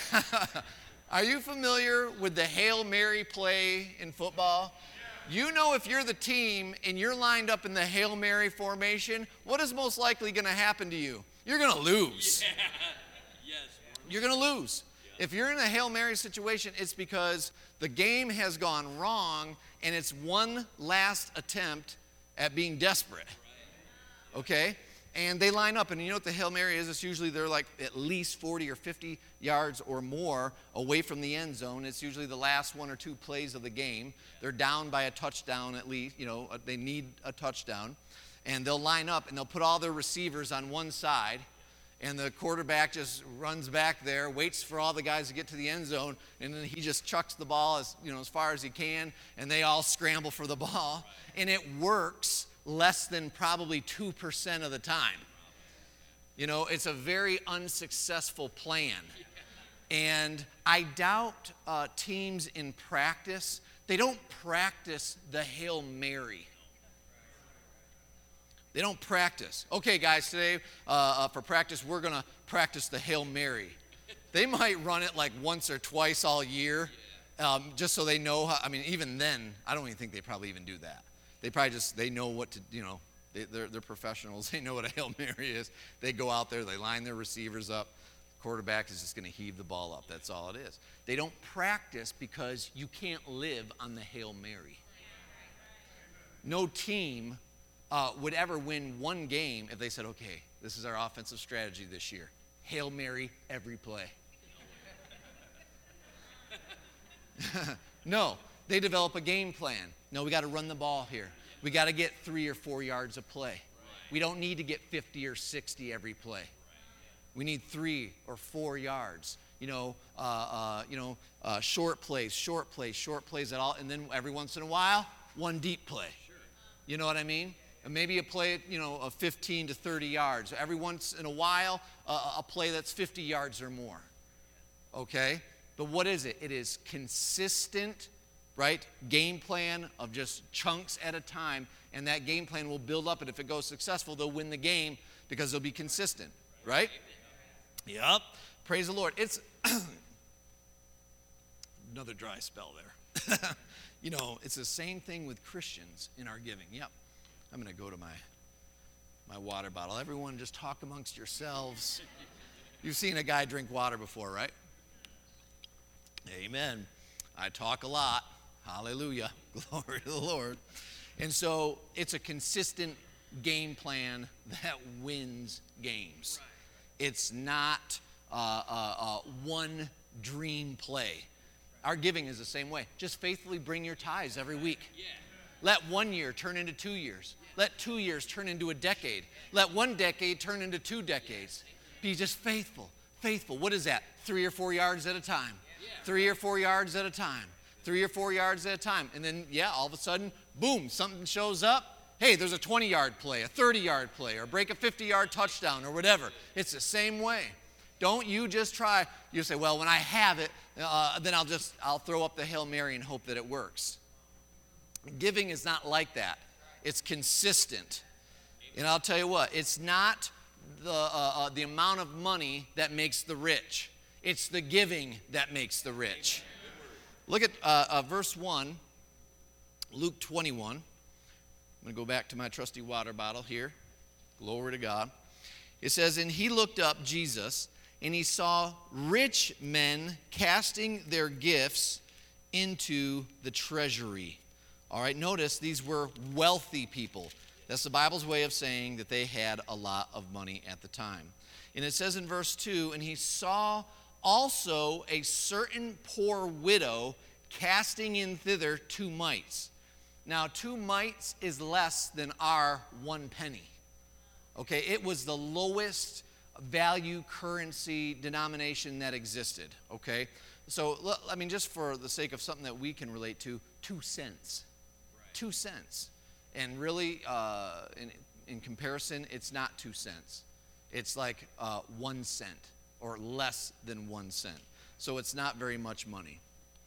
Are you familiar with the Hail Mary play in football? You know, if you're the team and you're lined up in the Hail Mary formation, what is most likely going to happen to you? You're going to lose. Yeah. Yes. You're going to lose. Yeah. If you're in a Hail Mary situation, it's because the game has gone wrong and it's one last attempt at being desperate. Okay? And they line up, and you know what the Hail Mary is? It's usually they're like at least forty or fifty yards or more away from the end zone. It's usually the last one or two plays of the game. They're down by a touchdown at least. You know, they need a touchdown. And they'll line up, and they'll put all their receivers on one side, and the quarterback just runs back there, waits for all the guys to get to the end zone, and then he just chucks the ball as, you know, as far as he can, and they all scramble for the ball. And it works less than probably two percent of the time. You know, it's a very unsuccessful plan. And I doubt uh, teams in practice, they don't practice the Hail Mary. They don't practice. Okay, guys, today uh, uh, for practice, we're going to practice the Hail Mary. They might run it like once or twice all year, um, just so they know how. I mean, even then, I don't even think they probably even do that. They probably just, they know what to, you know, they, they're, they're professionals. They know what a Hail Mary is. They go out there, they line their receivers up. Quarterback is just going to heave the ball up. That's all it is. They don't practice because you can't live on the Hail Mary. No team uh, would ever win one game if they said, okay, this is our offensive strategy this year. Hail Mary every play. No, they develop a game plan. No, we got to run the ball here. We got to get three or four yards of play. We don't need to get fifty or sixty every play. We need three or four yards. You know, uh, uh, you know, uh, short plays, short plays, short plays at all, and then every once in a while, one deep play. You know what I mean? And maybe a play, you know, of fifteen to thirty yards. Every once in a while, uh, a play that's fifty yards or more. Okay? But what is it? It is consistent, right? Game plan of just chunks at a time, and that game plan will build up, and if it goes successful, they'll win the game because they'll be consistent, right? Yep. Praise the Lord. It's another dry spell there. You know, it's the same thing with Christians in our giving. Yep. I'm going to go to my my water bottle. Everyone just talk amongst yourselves. You've seen a guy drink water before, right? Amen. I talk a lot. Hallelujah. Glory to the Lord. And so it's a consistent game plan that wins games. It's not uh, uh, uh, one dream play. Our giving is the same way. Just faithfully bring your tithes every week. Let one year turn into two years. Let two years turn into a decade. Let one decade turn into two decades. Be just faithful, faithful. What is that? Three or four yards at a time. Three or four yards at a time. Three or four yards at a time. And then, yeah, all of a sudden, boom, something shows up. Hey, there's a twenty-yard play, a thirty-yard play, or break a fifty-yard touchdown, or whatever. It's the same way. Don't you just try. You say, well, when I have it, uh, then I'll just, I'll throw up the Hail Mary and hope that it works. Giving is not like that. It's consistent. And I'll tell you what, it's not the, uh, uh, the amount of money that makes the rich. It's the giving that makes the rich. Look at uh, uh, verse one, Luke twenty-one. I'm going to go back to my trusty water bottle here. Glory to God. It says, and he looked up, Jesus, and he saw rich men casting their gifts into the treasury. All right, notice these were wealthy people. That's the Bible's way of saying that they had a lot of money at the time. And it says in verse two, and he saw also a certain poor widow casting in thither two mites. Now, two mites is less than our one penny. Okay, it was the lowest value currency denomination that existed. Okay, so I mean, just for the sake of something that we can relate to, two cents. Right. Two cents. And really, uh, in, in comparison, it's not two cents. It's like uh, one cent or less than one cent. So it's not very much money.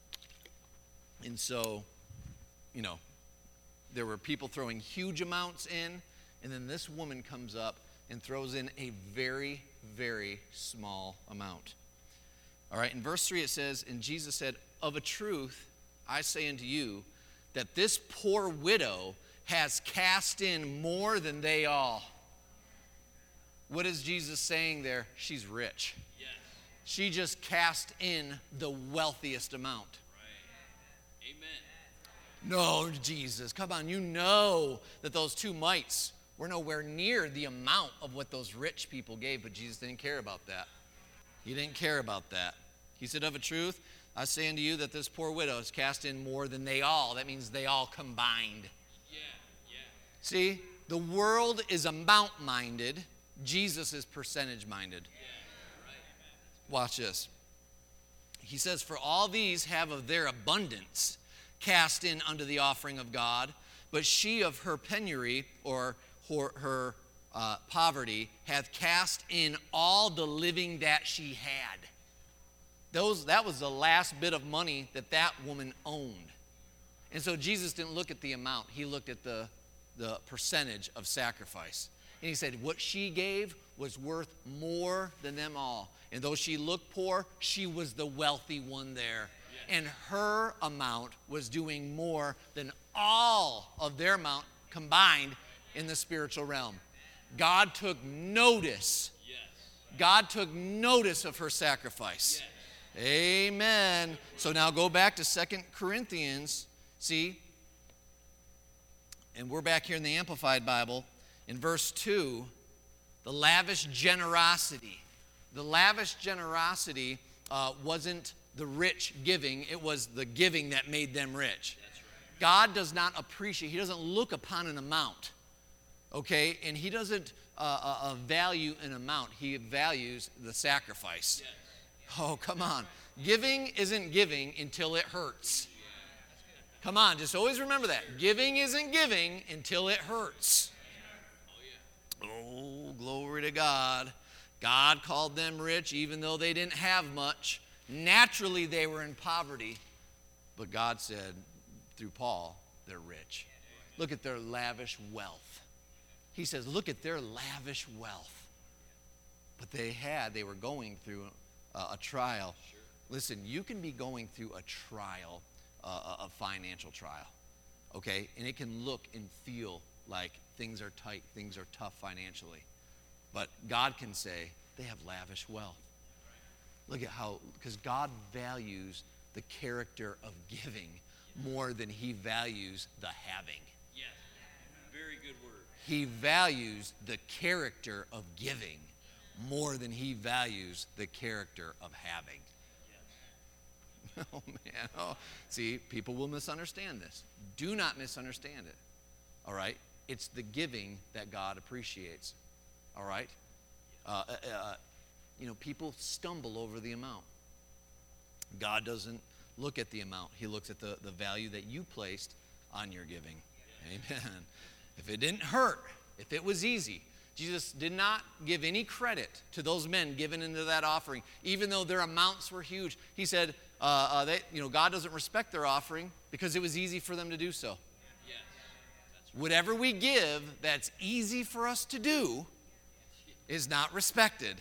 And so, you know, there were people throwing huge amounts in, and then this woman comes up and throws in a very, very small amount. All right, in verse three it says, and Jesus said, of a truth, I say unto you, that this poor widow has cast in more than they all. What is Jesus saying there? She's rich. Yes. She just cast in the wealthiest amount. Right. Amen. No, Jesus, come on. You know that those two mites were nowhere near the amount of what those rich people gave, but Jesus didn't care about that. He didn't care about that. He said, of a truth, I say unto you that this poor widow has cast in more than they all. That means they all combined. Yeah, yeah. See, the world is amount-minded. Jesus is percentage-minded. Yeah, right. Watch this. He says, for all these have of their abundance cast in unto the offering of God, but she of her penury, or her, her uh, poverty, hath cast in all the living that she had. Those, that was the last bit of money that that woman owned. And so Jesus didn't look at the amount. He looked at the, the percentage of sacrifice. And he said what she gave was worth more than them all. And though she looked poor, she was the wealthy one there. And her amount was doing more than all of their amount combined in the spiritual realm. God took notice. God took notice of her sacrifice. Amen. So now go back to Second Corinthians. See? And we're back here in the Amplified Bible. In verse two, the lavish generosity. The lavish generosity uh, wasn't the rich giving, it was the giving that made them rich. That's right. God does not appreciate, he doesn't look upon an amount. Okay, and he doesn't uh, uh, uh, value an amount. He values the sacrifice. Yes. Oh, come on. Giving isn't giving until it hurts. Come on, just always remember that. Giving isn't giving until it hurts. Oh, glory to God. God called them rich even though they didn't have much. Naturally, they were in poverty. But God said, through Paul, they're rich. Look at their lavish wealth. He says, look at their lavish wealth. But they had, they were going through a, a trial. Sure. Listen, you can be going through a trial, uh, a financial trial, okay? And it can look and feel like things are tight, things are tough financially. But God can say, they have lavish wealth. Look at how, because God values the character of giving more than he values the having. Yes. Very good word. He values the character of giving more than he values the character of having. Yes. Oh, man. Oh, see, people will misunderstand this. Do not misunderstand it. All right? It's the giving that God appreciates. All right? Uh, uh, uh, you know, people stumble over the amount. God doesn't look at the amount. He looks at the, the value that you placed on your giving. Amen. If it didn't hurt, if it was easy, Jesus did not give any credit to those men given into that offering, even though their amounts were huge. He said, uh, uh, they, you know, God doesn't respect their offering because it was easy for them to do so. Yes. That's right. Whatever we give that's easy for us to do is not respected.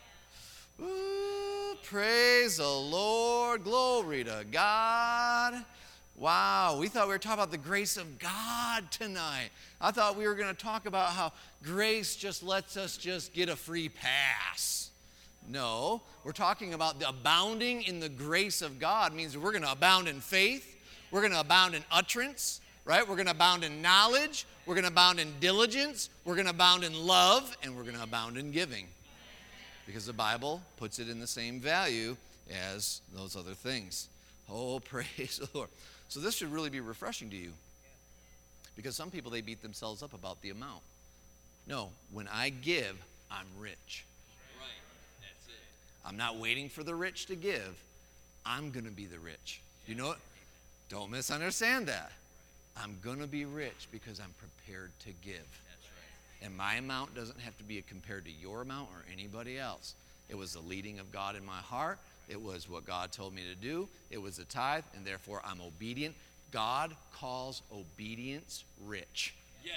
Ooh, praise the Lord. Glory to God. Wow, we thought we were talking about the grace of God tonight. I thought we were going to talk about how grace just lets us just get a free pass. No, we're talking about the abounding in the grace of God means we're going to abound in faith. We're going to abound in utterance, right? We're going to abound in knowledge. We're going to abound in diligence. We're going to abound in love. And we're going to abound in giving. Because the Bible puts it in the same value as those other things. Oh, praise the Lord. So this should really be refreshing to you. Because some people, they beat themselves up about the amount. No, when I give, I'm rich. Right. That's it. I'm not waiting for the rich to give. I'm going to be the rich. You know what? Don't misunderstand that. I'm going to be rich because I'm prepared to give. That's right. And my amount doesn't have to be compared to your amount or anybody else. It was the leading of God in my heart. It was what God told me to do. It was a tithe, and therefore I'm obedient. God calls obedience rich. Yes.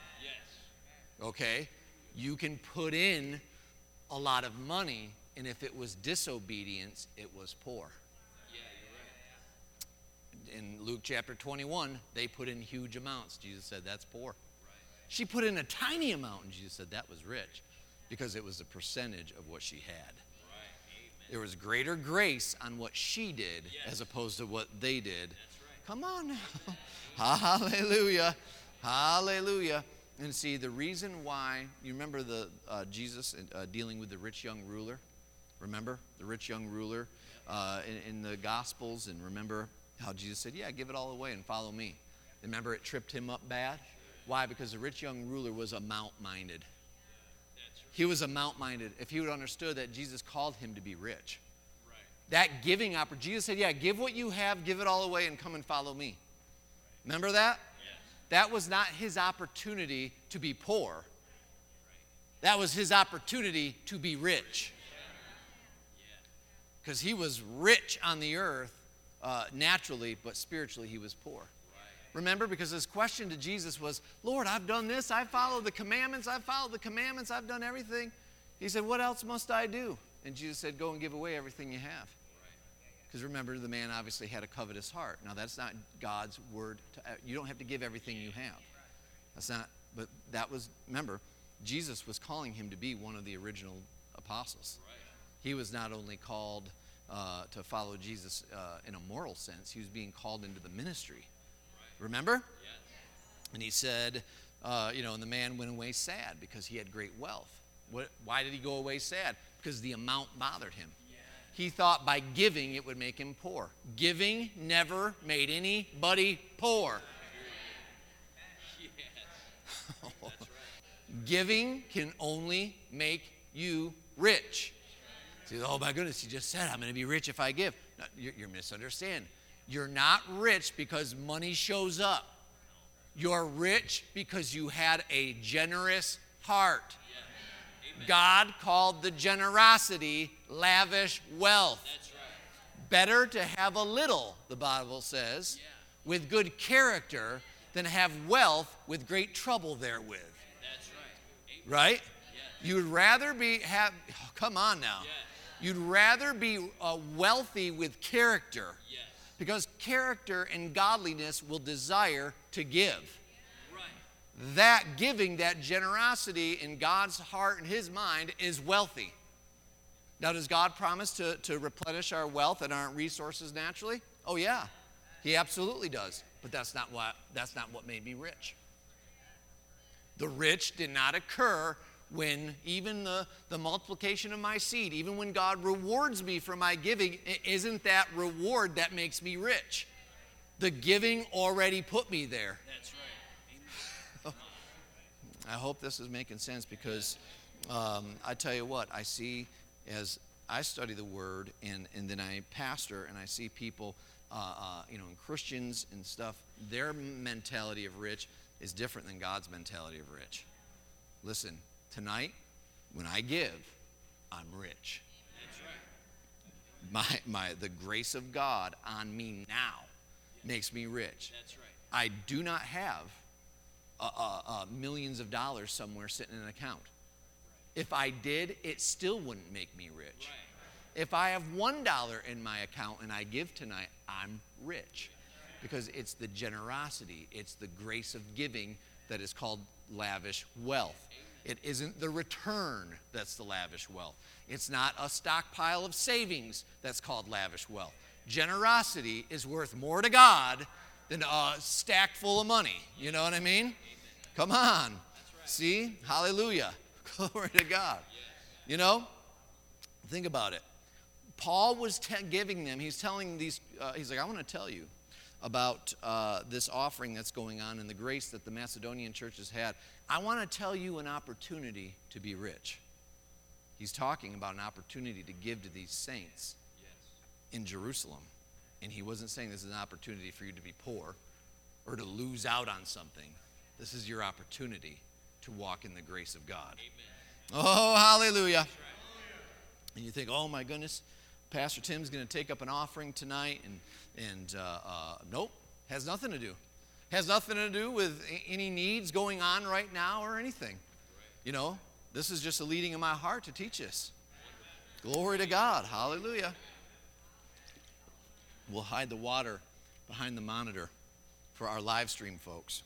Yes. Okay? You can put in a lot of money, and if it was disobedience, it was poor. Yeah, you're right. In Luke chapter twenty-one, they put in huge amounts. Jesus said, that's poor. Right. She put in a tiny amount, and Jesus said, that was rich, because it was a percentage of what she had. There was greater grace on what she did Yes. as opposed to what they did. That's right. Come on now. Hallelujah. Hallelujah. And see, the reason why, you remember the uh, Jesus uh, dealing with the rich young ruler? Remember the rich young ruler uh, in, in the Gospels? And remember how Jesus said, yeah, give it all away and follow me. Remember it tripped him up bad? Why? Because the rich young ruler was amount-minded. He was amount-minded. If he would have understood that Jesus called him to be rich. Right. That giving opportunity, Jesus said, yeah, give what you have, give it all away, and come and follow me. Remember that? Yes. That was not his opportunity to be poor. That was his opportunity to be rich. Because he was rich on the earth uh, naturally, but spiritually he was poor. Remember, because his question to Jesus was, Lord, I've done this. I've followed the commandments. I've followed the commandments. I've done everything. He said, what else must I do? And Jesus said, go and give away everything you have. Because remember, the man obviously had a covetous heart. Now, that's not God's word. To, you don't have to give everything you have. That's not, but that was, remember, Jesus was calling him to be one of the original apostles. He was not only called uh, to follow Jesus uh, in a moral sense, he was being called into the ministry. Remember? Yes. And he said, uh, you know, and the man went away sad because he had great wealth. What, why did he go away sad? Because the amount bothered him. Yes. He thought by giving it would make him poor. Giving never made anybody poor. Yes. That's right. Giving can only make you rich. See, oh my goodness, he just said I'm going to be rich if I give. No, you're, you're misunderstanding. You're not rich because money shows up. You're rich because you had a generous heart. God called the generosity lavish wealth. That's right. Better to have a little, the Bible says, with good character than have wealth with great trouble therewith. That's right. Right? You'd rather be, have, oh, come on now. You'd rather be uh, wealthy with character. Yes. Because character and godliness will desire to give. Right. That giving, that generosity in God's heart and his mind is wealthy. Now, does God promise to, to replenish our wealth and our resources naturally? Oh, yeah. He absolutely does. But that's not what, that's not what made me rich. The rich did not occur when even the, the multiplication of my seed, even when God rewards me for my giving, it isn't that reward that makes me rich. The giving already put me there. That's right. I hope this is making sense because um, I tell you what, I see as I study the Word and, and then I pastor and I see people, uh, uh, you know, and Christians and stuff, their mentality of rich is different than God's mentality of rich. Listen, tonight, when I give, I'm rich. That's right. My, my, the grace of God on me now makes me rich. That's right. I do not have uh, uh, uh, millions of dollars somewhere sitting in an account. If I did, it still wouldn't make me rich. Right. If I have one dollar in my account and I give tonight, I'm rich. Because it's the generosity, it's the grace of giving that is called lavish wealth. It isn't the return that's the lavish wealth. It's not a stockpile of savings that's called lavish wealth. Generosity is worth more to God than a stack full of money. You know what I mean? Come on. See? Hallelujah. Glory to God. You know? Think about it. Paul was te- giving them, he's telling these, uh, he's like, I want to tell you about uh, this offering that's going on and the grace that the Macedonian churches had. I want to tell you an opportunity to be rich. He's talking about an opportunity to give to these saints in Jerusalem. And he wasn't saying this is an opportunity for you to be poor or to lose out on something. This is your opportunity to walk in the grace of God. Amen. Oh, hallelujah. And you think, oh my goodness, Pastor Tim's going to take up an offering tonight, and and uh, uh, nope, has nothing to do. Has nothing to do with any needs going on right now or anything. You know, this is just a leading of my heart to teach us. Glory to God. Hallelujah. We'll hide the water behind the monitor for our live stream folks.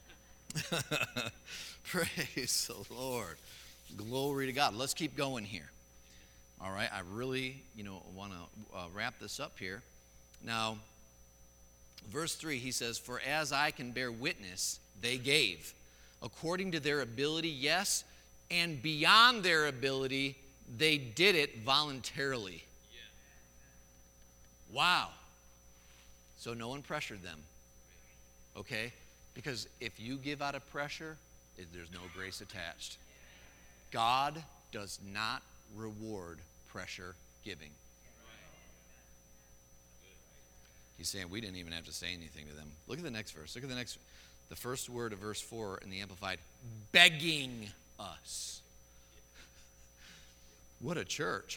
Praise the Lord. Glory to God. Let's keep going here. All right, I really, you know, want to uh, wrap this up here. Now, verse three, he says, "For as I can bear witness, they gave, according to their ability, yes, and beyond their ability, they did it voluntarily." Yeah. Wow. So no one pressured them, okay? Because if you give out of pressure, there's no grace attached. God does not reward pressure giving. He's saying we didn't even have to say anything to them. Look at the next verse. Look at the next, the first word of verse four in the Amplified. Begging us. What a church.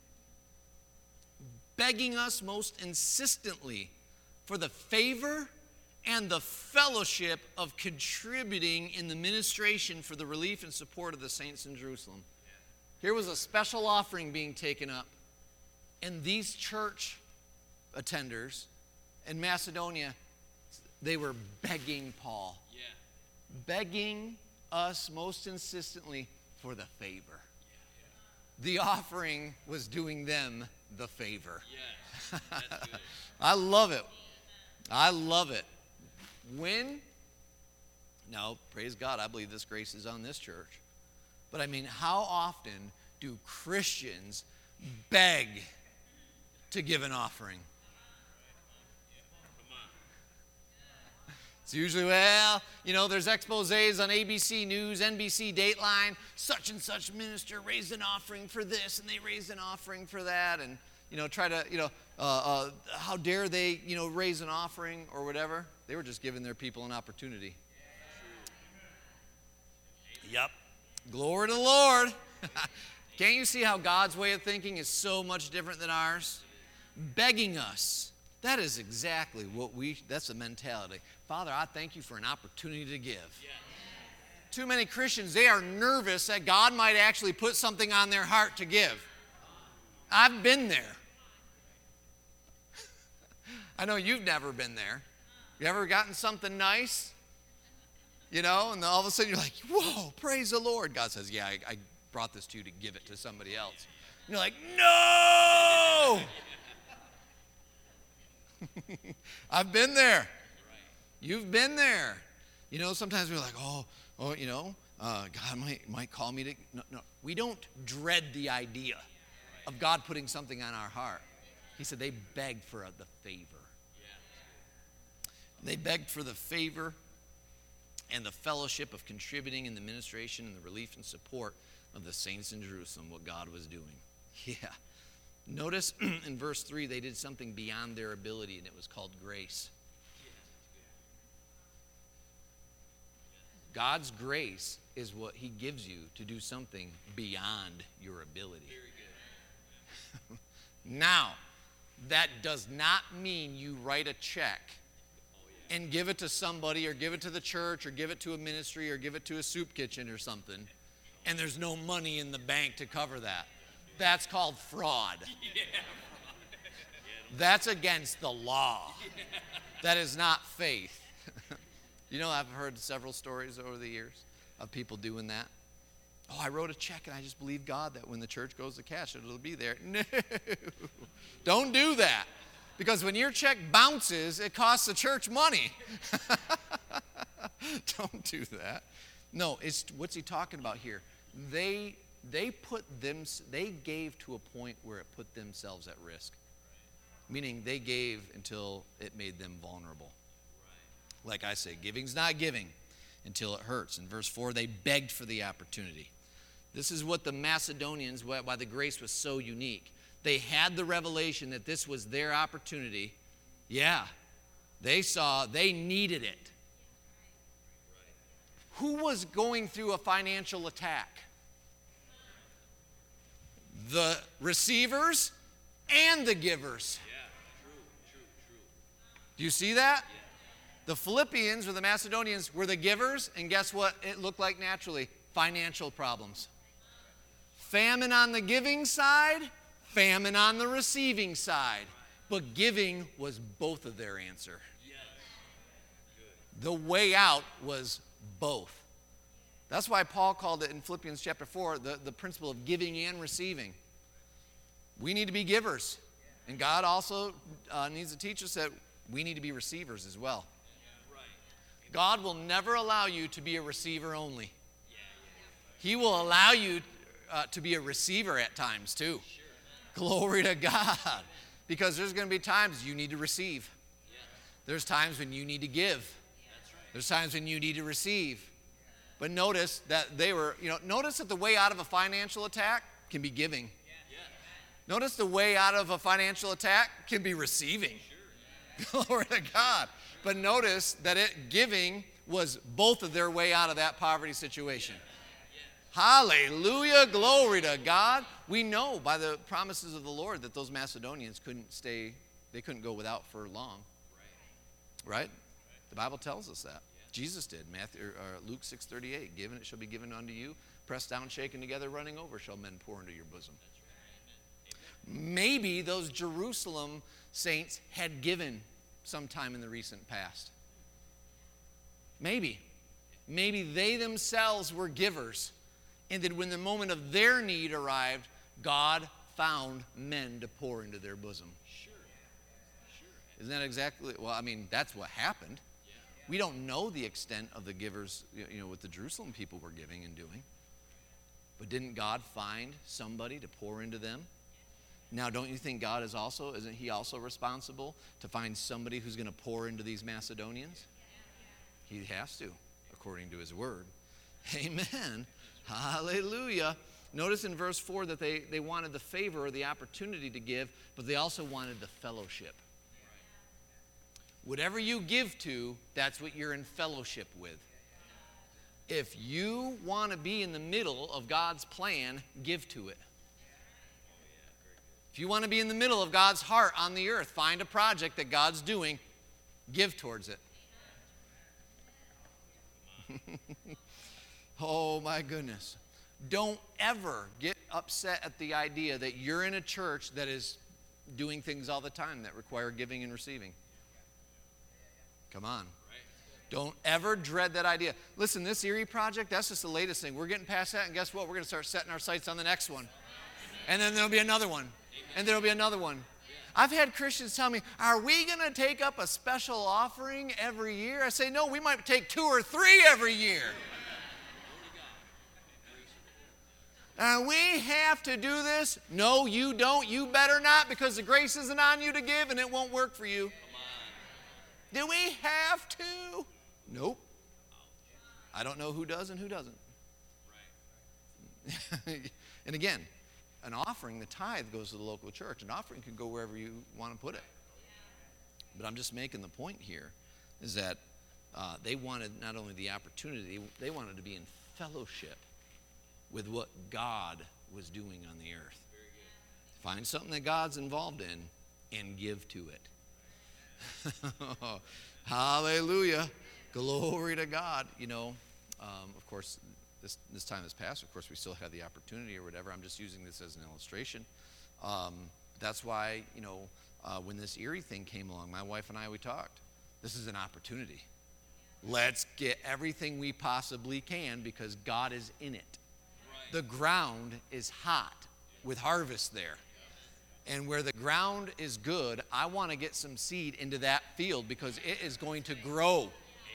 Begging us most insistently for the favor and the fellowship of contributing in the ministration for the relief and support of the saints in Jerusalem. Here was a special offering being taken up, and these church attenders in Macedonia, they were begging Paul, Yeah. begging us most insistently for the favor. The offering was doing them the favor. Yes. That's good. I love it. I love it. When, now, praise God, I believe this grace is on this church. But I mean, how often do Christians beg to give an offering? It's usually, well, you know, there's exposés on A B C News, N B C Dateline, such and such minister raised an offering for this, and they raised an offering for that, and, you know, try to, you know, uh, uh, how dare they, you know, raise an offering or whatever. They were just giving their people an opportunity. Yep. Glory to the Lord. Can't you see how God's way of thinking is so much different than ours? Begging us. That is exactly what we, that's the mentality. Father, I thank you for an opportunity to give. Yeah. Too many Christians, they are nervous that God might actually put something on their heart to give. I've been there. I know you've never been there. You ever gotten something nice? You know, and then all of a sudden you're like, whoa, praise the Lord. God says, yeah, I, I brought this to you to give it to somebody else. And you're like, no! I've been there. You've been there. You know, sometimes we're like, oh, oh, you know, uh, God might, might call me to. No, no, we don't dread the idea of God putting something on our heart. He said they begged for the favor. They begged for the favor and the fellowship of contributing in the ministration and the relief and support of the saints in Jerusalem, what God was doing. Yeah. Notice in verse three, they did something beyond their ability, and it was called grace. God's grace is what he gives you to do something beyond your ability. Now, that does not mean you write a check and give it to somebody or give it to the church or give it to a ministry or give it to a soup kitchen or something, and there's no money in the bank to cover that. That's called fraud. That's against the law. That is not faith. You know, I've heard several stories over the years of people doing that. Oh, I wrote a check and I just believe God that when the church goes to cash it, it'll be there. No. Don't do that. Because when your check bounces, it costs the church money. Don't do that. No, it's what's he talking about here? They they put them they gave to a point where it put themselves at risk. Meaning they gave until it made them vulnerable. Like I say, giving's not giving until it hurts. In verse four, they begged for the opportunity. This is what the Macedonians, why the grace was so unique. They had the revelation that this was their opportunity. Yeah, they saw, they needed it. Who was going through a financial attack? The receivers and the givers. Yeah, true, true, true. Do you see that? Yeah. The Philippians or the Macedonians were the givers, and guess what it looked like naturally? Financial problems. Famine on the giving side, famine on the receiving side. But giving was both of their answer. Yes. Good. The way out was both. That's why Paul called it in Philippians chapter four the, the principle of giving and receiving. We need to be givers. And God also uh, needs to teach us that we need to be receivers as well. God will never allow you to be a receiver only. He will allow you uh, to be a receiver at times too. Glory to God. Because there's going to be times you need to receive. There's times when you need to give. There's times when you need to receive. But notice that they were, you know, notice that the way out of a financial attack can be giving. Notice the way out of a financial attack can be receiving. Glory to God. But notice that it giving was both of their way out of that poverty situation. Hallelujah. Glory to God. We know by the promises of the Lord that those Macedonians couldn't stay, they couldn't go without for long. Right? The Bible tells us that. Jesus did. Matthew, or Luke six thirty-eight, given it shall be given unto you, pressed down, shaken together, running over, shall men pour into your bosom. Maybe those Jerusalem saints had given sometime in the recent past. Maybe. Maybe they themselves were givers. And that when the moment of their need arrived, God found men to pour into their bosom. Sure. Sure. Isn't that exactly, well, I mean, that's what happened. Yeah. We don't know the extent of the givers, you know, what the Jerusalem people were giving and doing. But didn't God find somebody to pour into them? Now, don't you think God is also, isn't he also responsible to find somebody who's going to pour into these Macedonians? He has to, according to his word. Amen. Hallelujah. Notice in verse four that they, they wanted the favor or the opportunity to give, but they also wanted the fellowship. Whatever you give to, that's what you're in fellowship with. If you want to be in the middle of God's plan, give to it. If you want to be in the middle of God's heart on the earth, find a project that God's doing, give towards it. Oh my goodness. Don't ever get upset at the idea that you're in a church that is doing things all the time that require giving and receiving. Come on. Don't ever dread that idea. Listen, this Erie project, that's just the latest thing. We're getting past that, and guess what? We're going to start setting our sights on the next one. And then there'll be another one. And there'll be another one. I've had Christians tell me, are we going to take up a special offering every year? I say, no, we might take two or three every year. And we have to do this? No, you don't. You better not, because the grace isn't on you to give and it won't work for you. Do we have to? Nope. I don't know who does and who doesn't. Right. And again, an offering, the tithe, goes to the local church. An offering can go wherever you want to put it. But I'm just making the point here is that uh, they wanted not only the opportunity, they wanted to be in fellowship with what God was doing on the earth. Find something that God's involved in and give to it. Hallelujah. Glory to God. You know, um, of course, this, this time has passed. Of course, we still have the opportunity or whatever. I'm just using this as an illustration. Um, that's why, you know, uh, when this Erie thing came along, my wife and I, we talked. This is an opportunity. Let's get everything we possibly can because God is in it. The ground is hot with harvest there. And where the ground is good, I want to get some seed into that field because it is going to grow.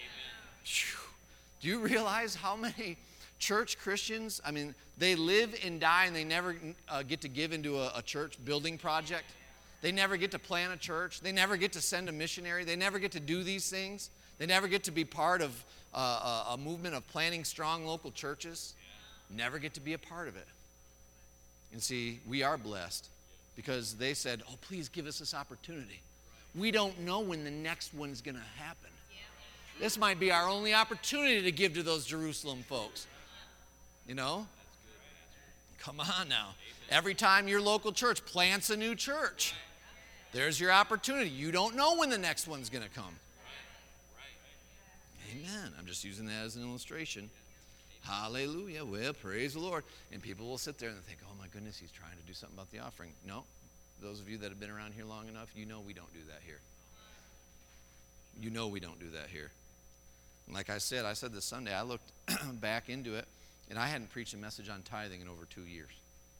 Do you realize how many church Christians, I mean, they live and die and they never uh, get to give into a, a church building project? They never get to plant a church. They never get to send a missionary. They never get to do these things. They never get to be part of uh, a, a movement of planting strong local churches. Never get to be a part of it. And see, we are blessed because they said, oh, please give us this opportunity. We don't know when the next one's going to happen. This might be our only opportunity to give to those Jerusalem folks. You know? Come on now. Every time your local church plants a new church, there's your opportunity. You don't know when the next one's going to come. Amen. I'm just using that as an illustration. Hallelujah. Well, praise the Lord. And people will sit there and think, oh my goodness, he's trying to do something about the offering. No. Those of you that have been around here long enough, you know we don't do that here. You know we don't do that here. And like I said, I said this Sunday, I looked back into it, and I hadn't preached a message on tithing in over two years.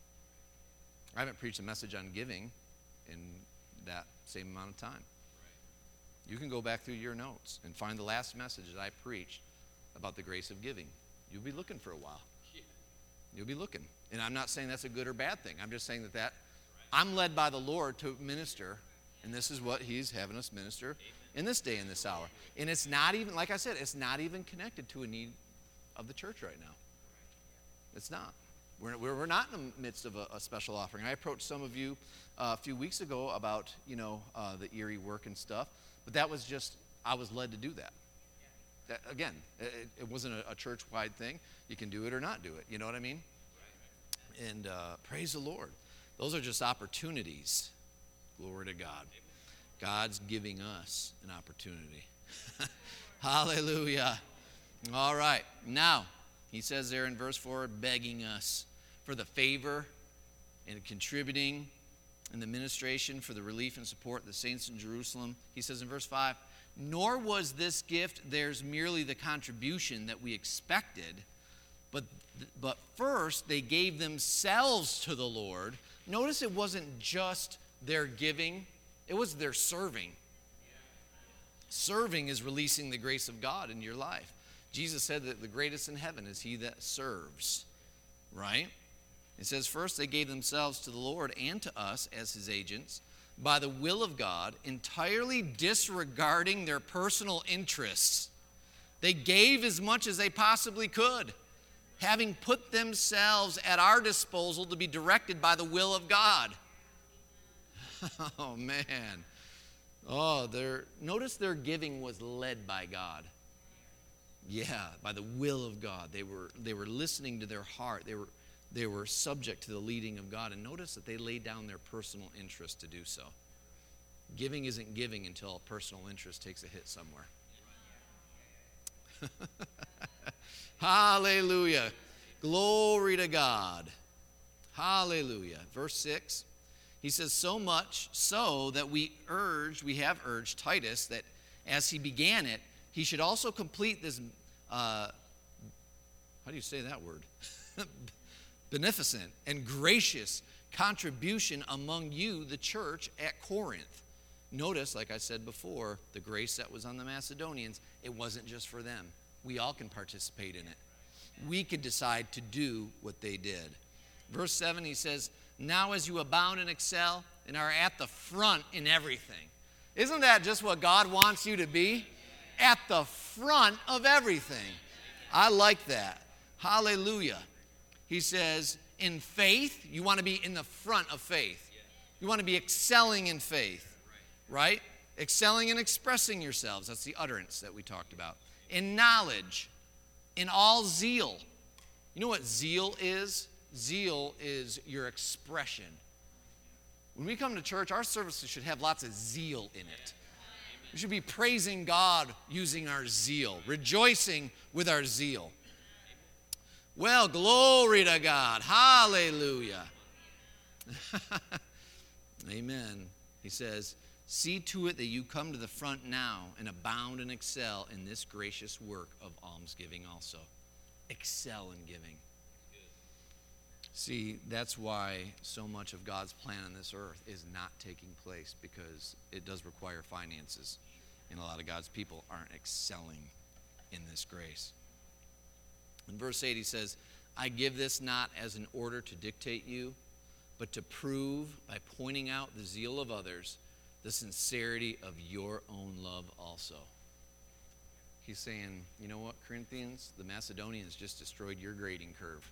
I haven't preached a message on giving in that same amount of time. You can go back through your notes and find the last message that I preached about the grace of giving. You'll be looking for a while. You'll be looking. And I'm not saying that's a good or bad thing. I'm just saying that, that I'm led by the Lord to minister, and this is what he's having us minister in this day and this hour. And it's not even, like I said, it's not even connected to a need of the church right now. It's not. We're, we're not in the midst of a, a special offering. I approached some of you uh, a few weeks ago about, you know, uh, the Erie work and stuff, but that was just, I was led to do that. That, again, it, it wasn't a, a church-wide thing. You can do it or not do it. You know what I mean? And uh, praise the Lord. Those are just opportunities. Glory to God. God's giving us an opportunity. Hallelujah. All right. Now, he says there in verse four, begging us for the favor and contributing in the ministration for the relief and support of the saints in Jerusalem. He says in verse five, nor was this gift theirs merely the contribution that we expected, but, but first they gave themselves to the Lord. Notice it wasn't just their giving, it was their serving. Serving is releasing the grace of God in your life. Jesus said that the greatest in heaven is he that serves, right? It says first they gave themselves to the Lord and to us as his agents, by the will of God, entirely disregarding their personal interests. They gave as much as they possibly could, having put themselves at our disposal to be directed by the will of God. Oh, man. Oh, their, notice their giving was led by God. Yeah, by the will of God. They were, they were listening to their heart. They were, they were subject to the leading of God. And notice that they laid down their personal interest to do so. Giving isn't giving until personal interest takes a hit somewhere. Hallelujah. Glory to God. Hallelujah. Verse six. He says, so much so that we urged, we have urged Titus that as he began it, he should also complete this, uh, how do you say that word? Beneficent and gracious contribution among you, the church at Corinth. Notice, like I said before, the grace that was on the Macedonians, it wasn't just for them. We all can participate in it. We could decide to do what they did. Verse seven, he says, now as you abound and excel and are at the front in everything. Isn't that just what God wants you to be? At the front of everything. I like that. Hallelujah. He says, in faith, you want to be in the front of faith. You want to be excelling in faith, right? Excelling in expressing yourselves. That's the utterance that we talked about. In knowledge, in all zeal. You know what zeal is? Zeal is your expression. When we come to church, our services should have lots of zeal in it. We should be praising God using our zeal, rejoicing with our zeal. Well, glory to God. Hallelujah. Amen. He says, see to it that you come to the front now and abound and excel in this gracious work of almsgiving also. Excel in giving. See, that's why so much of God's plan on this earth is not taking place, because it does require finances. And a lot of God's people aren't excelling in this grace. In verse eight, he says, I give this not as an order to dictate you, but to prove by pointing out the zeal of others, the sincerity of your own love also. He's saying, you know what, Corinthians? The Macedonians just destroyed your grading curve.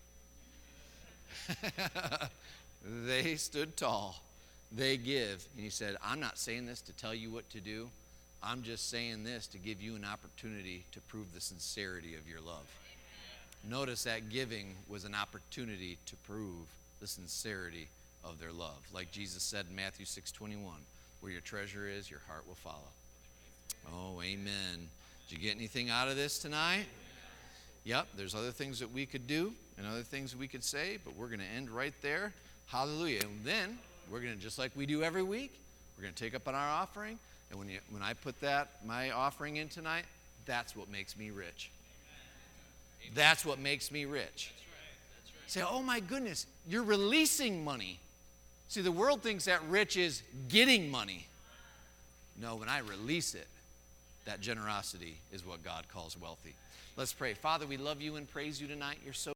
They stood tall. They give. And he said, I'm not saying this to tell you what to do. I'm just saying this to give you an opportunity to prove the sincerity of your love. Notice that giving was an opportunity to prove the sincerity of their love. Like Jesus said in Matthew six twenty-one, where your treasure is, your heart will follow. Oh, amen. Did you get anything out of this tonight? Yep, there's other things that we could do and other things that we could say, but we're going to end right there. Hallelujah. And then we're going to, just like we do every week, we're going to take up on our offering. And when you, when I put that, my offering in tonight, that's what makes me rich. That's what makes me rich. Say, oh my goodness, you're releasing money. See, the world thinks that rich is getting money. No, when I release it, that generosity is what God calls wealthy. Let's pray. Father, we love you and praise you tonight. You're so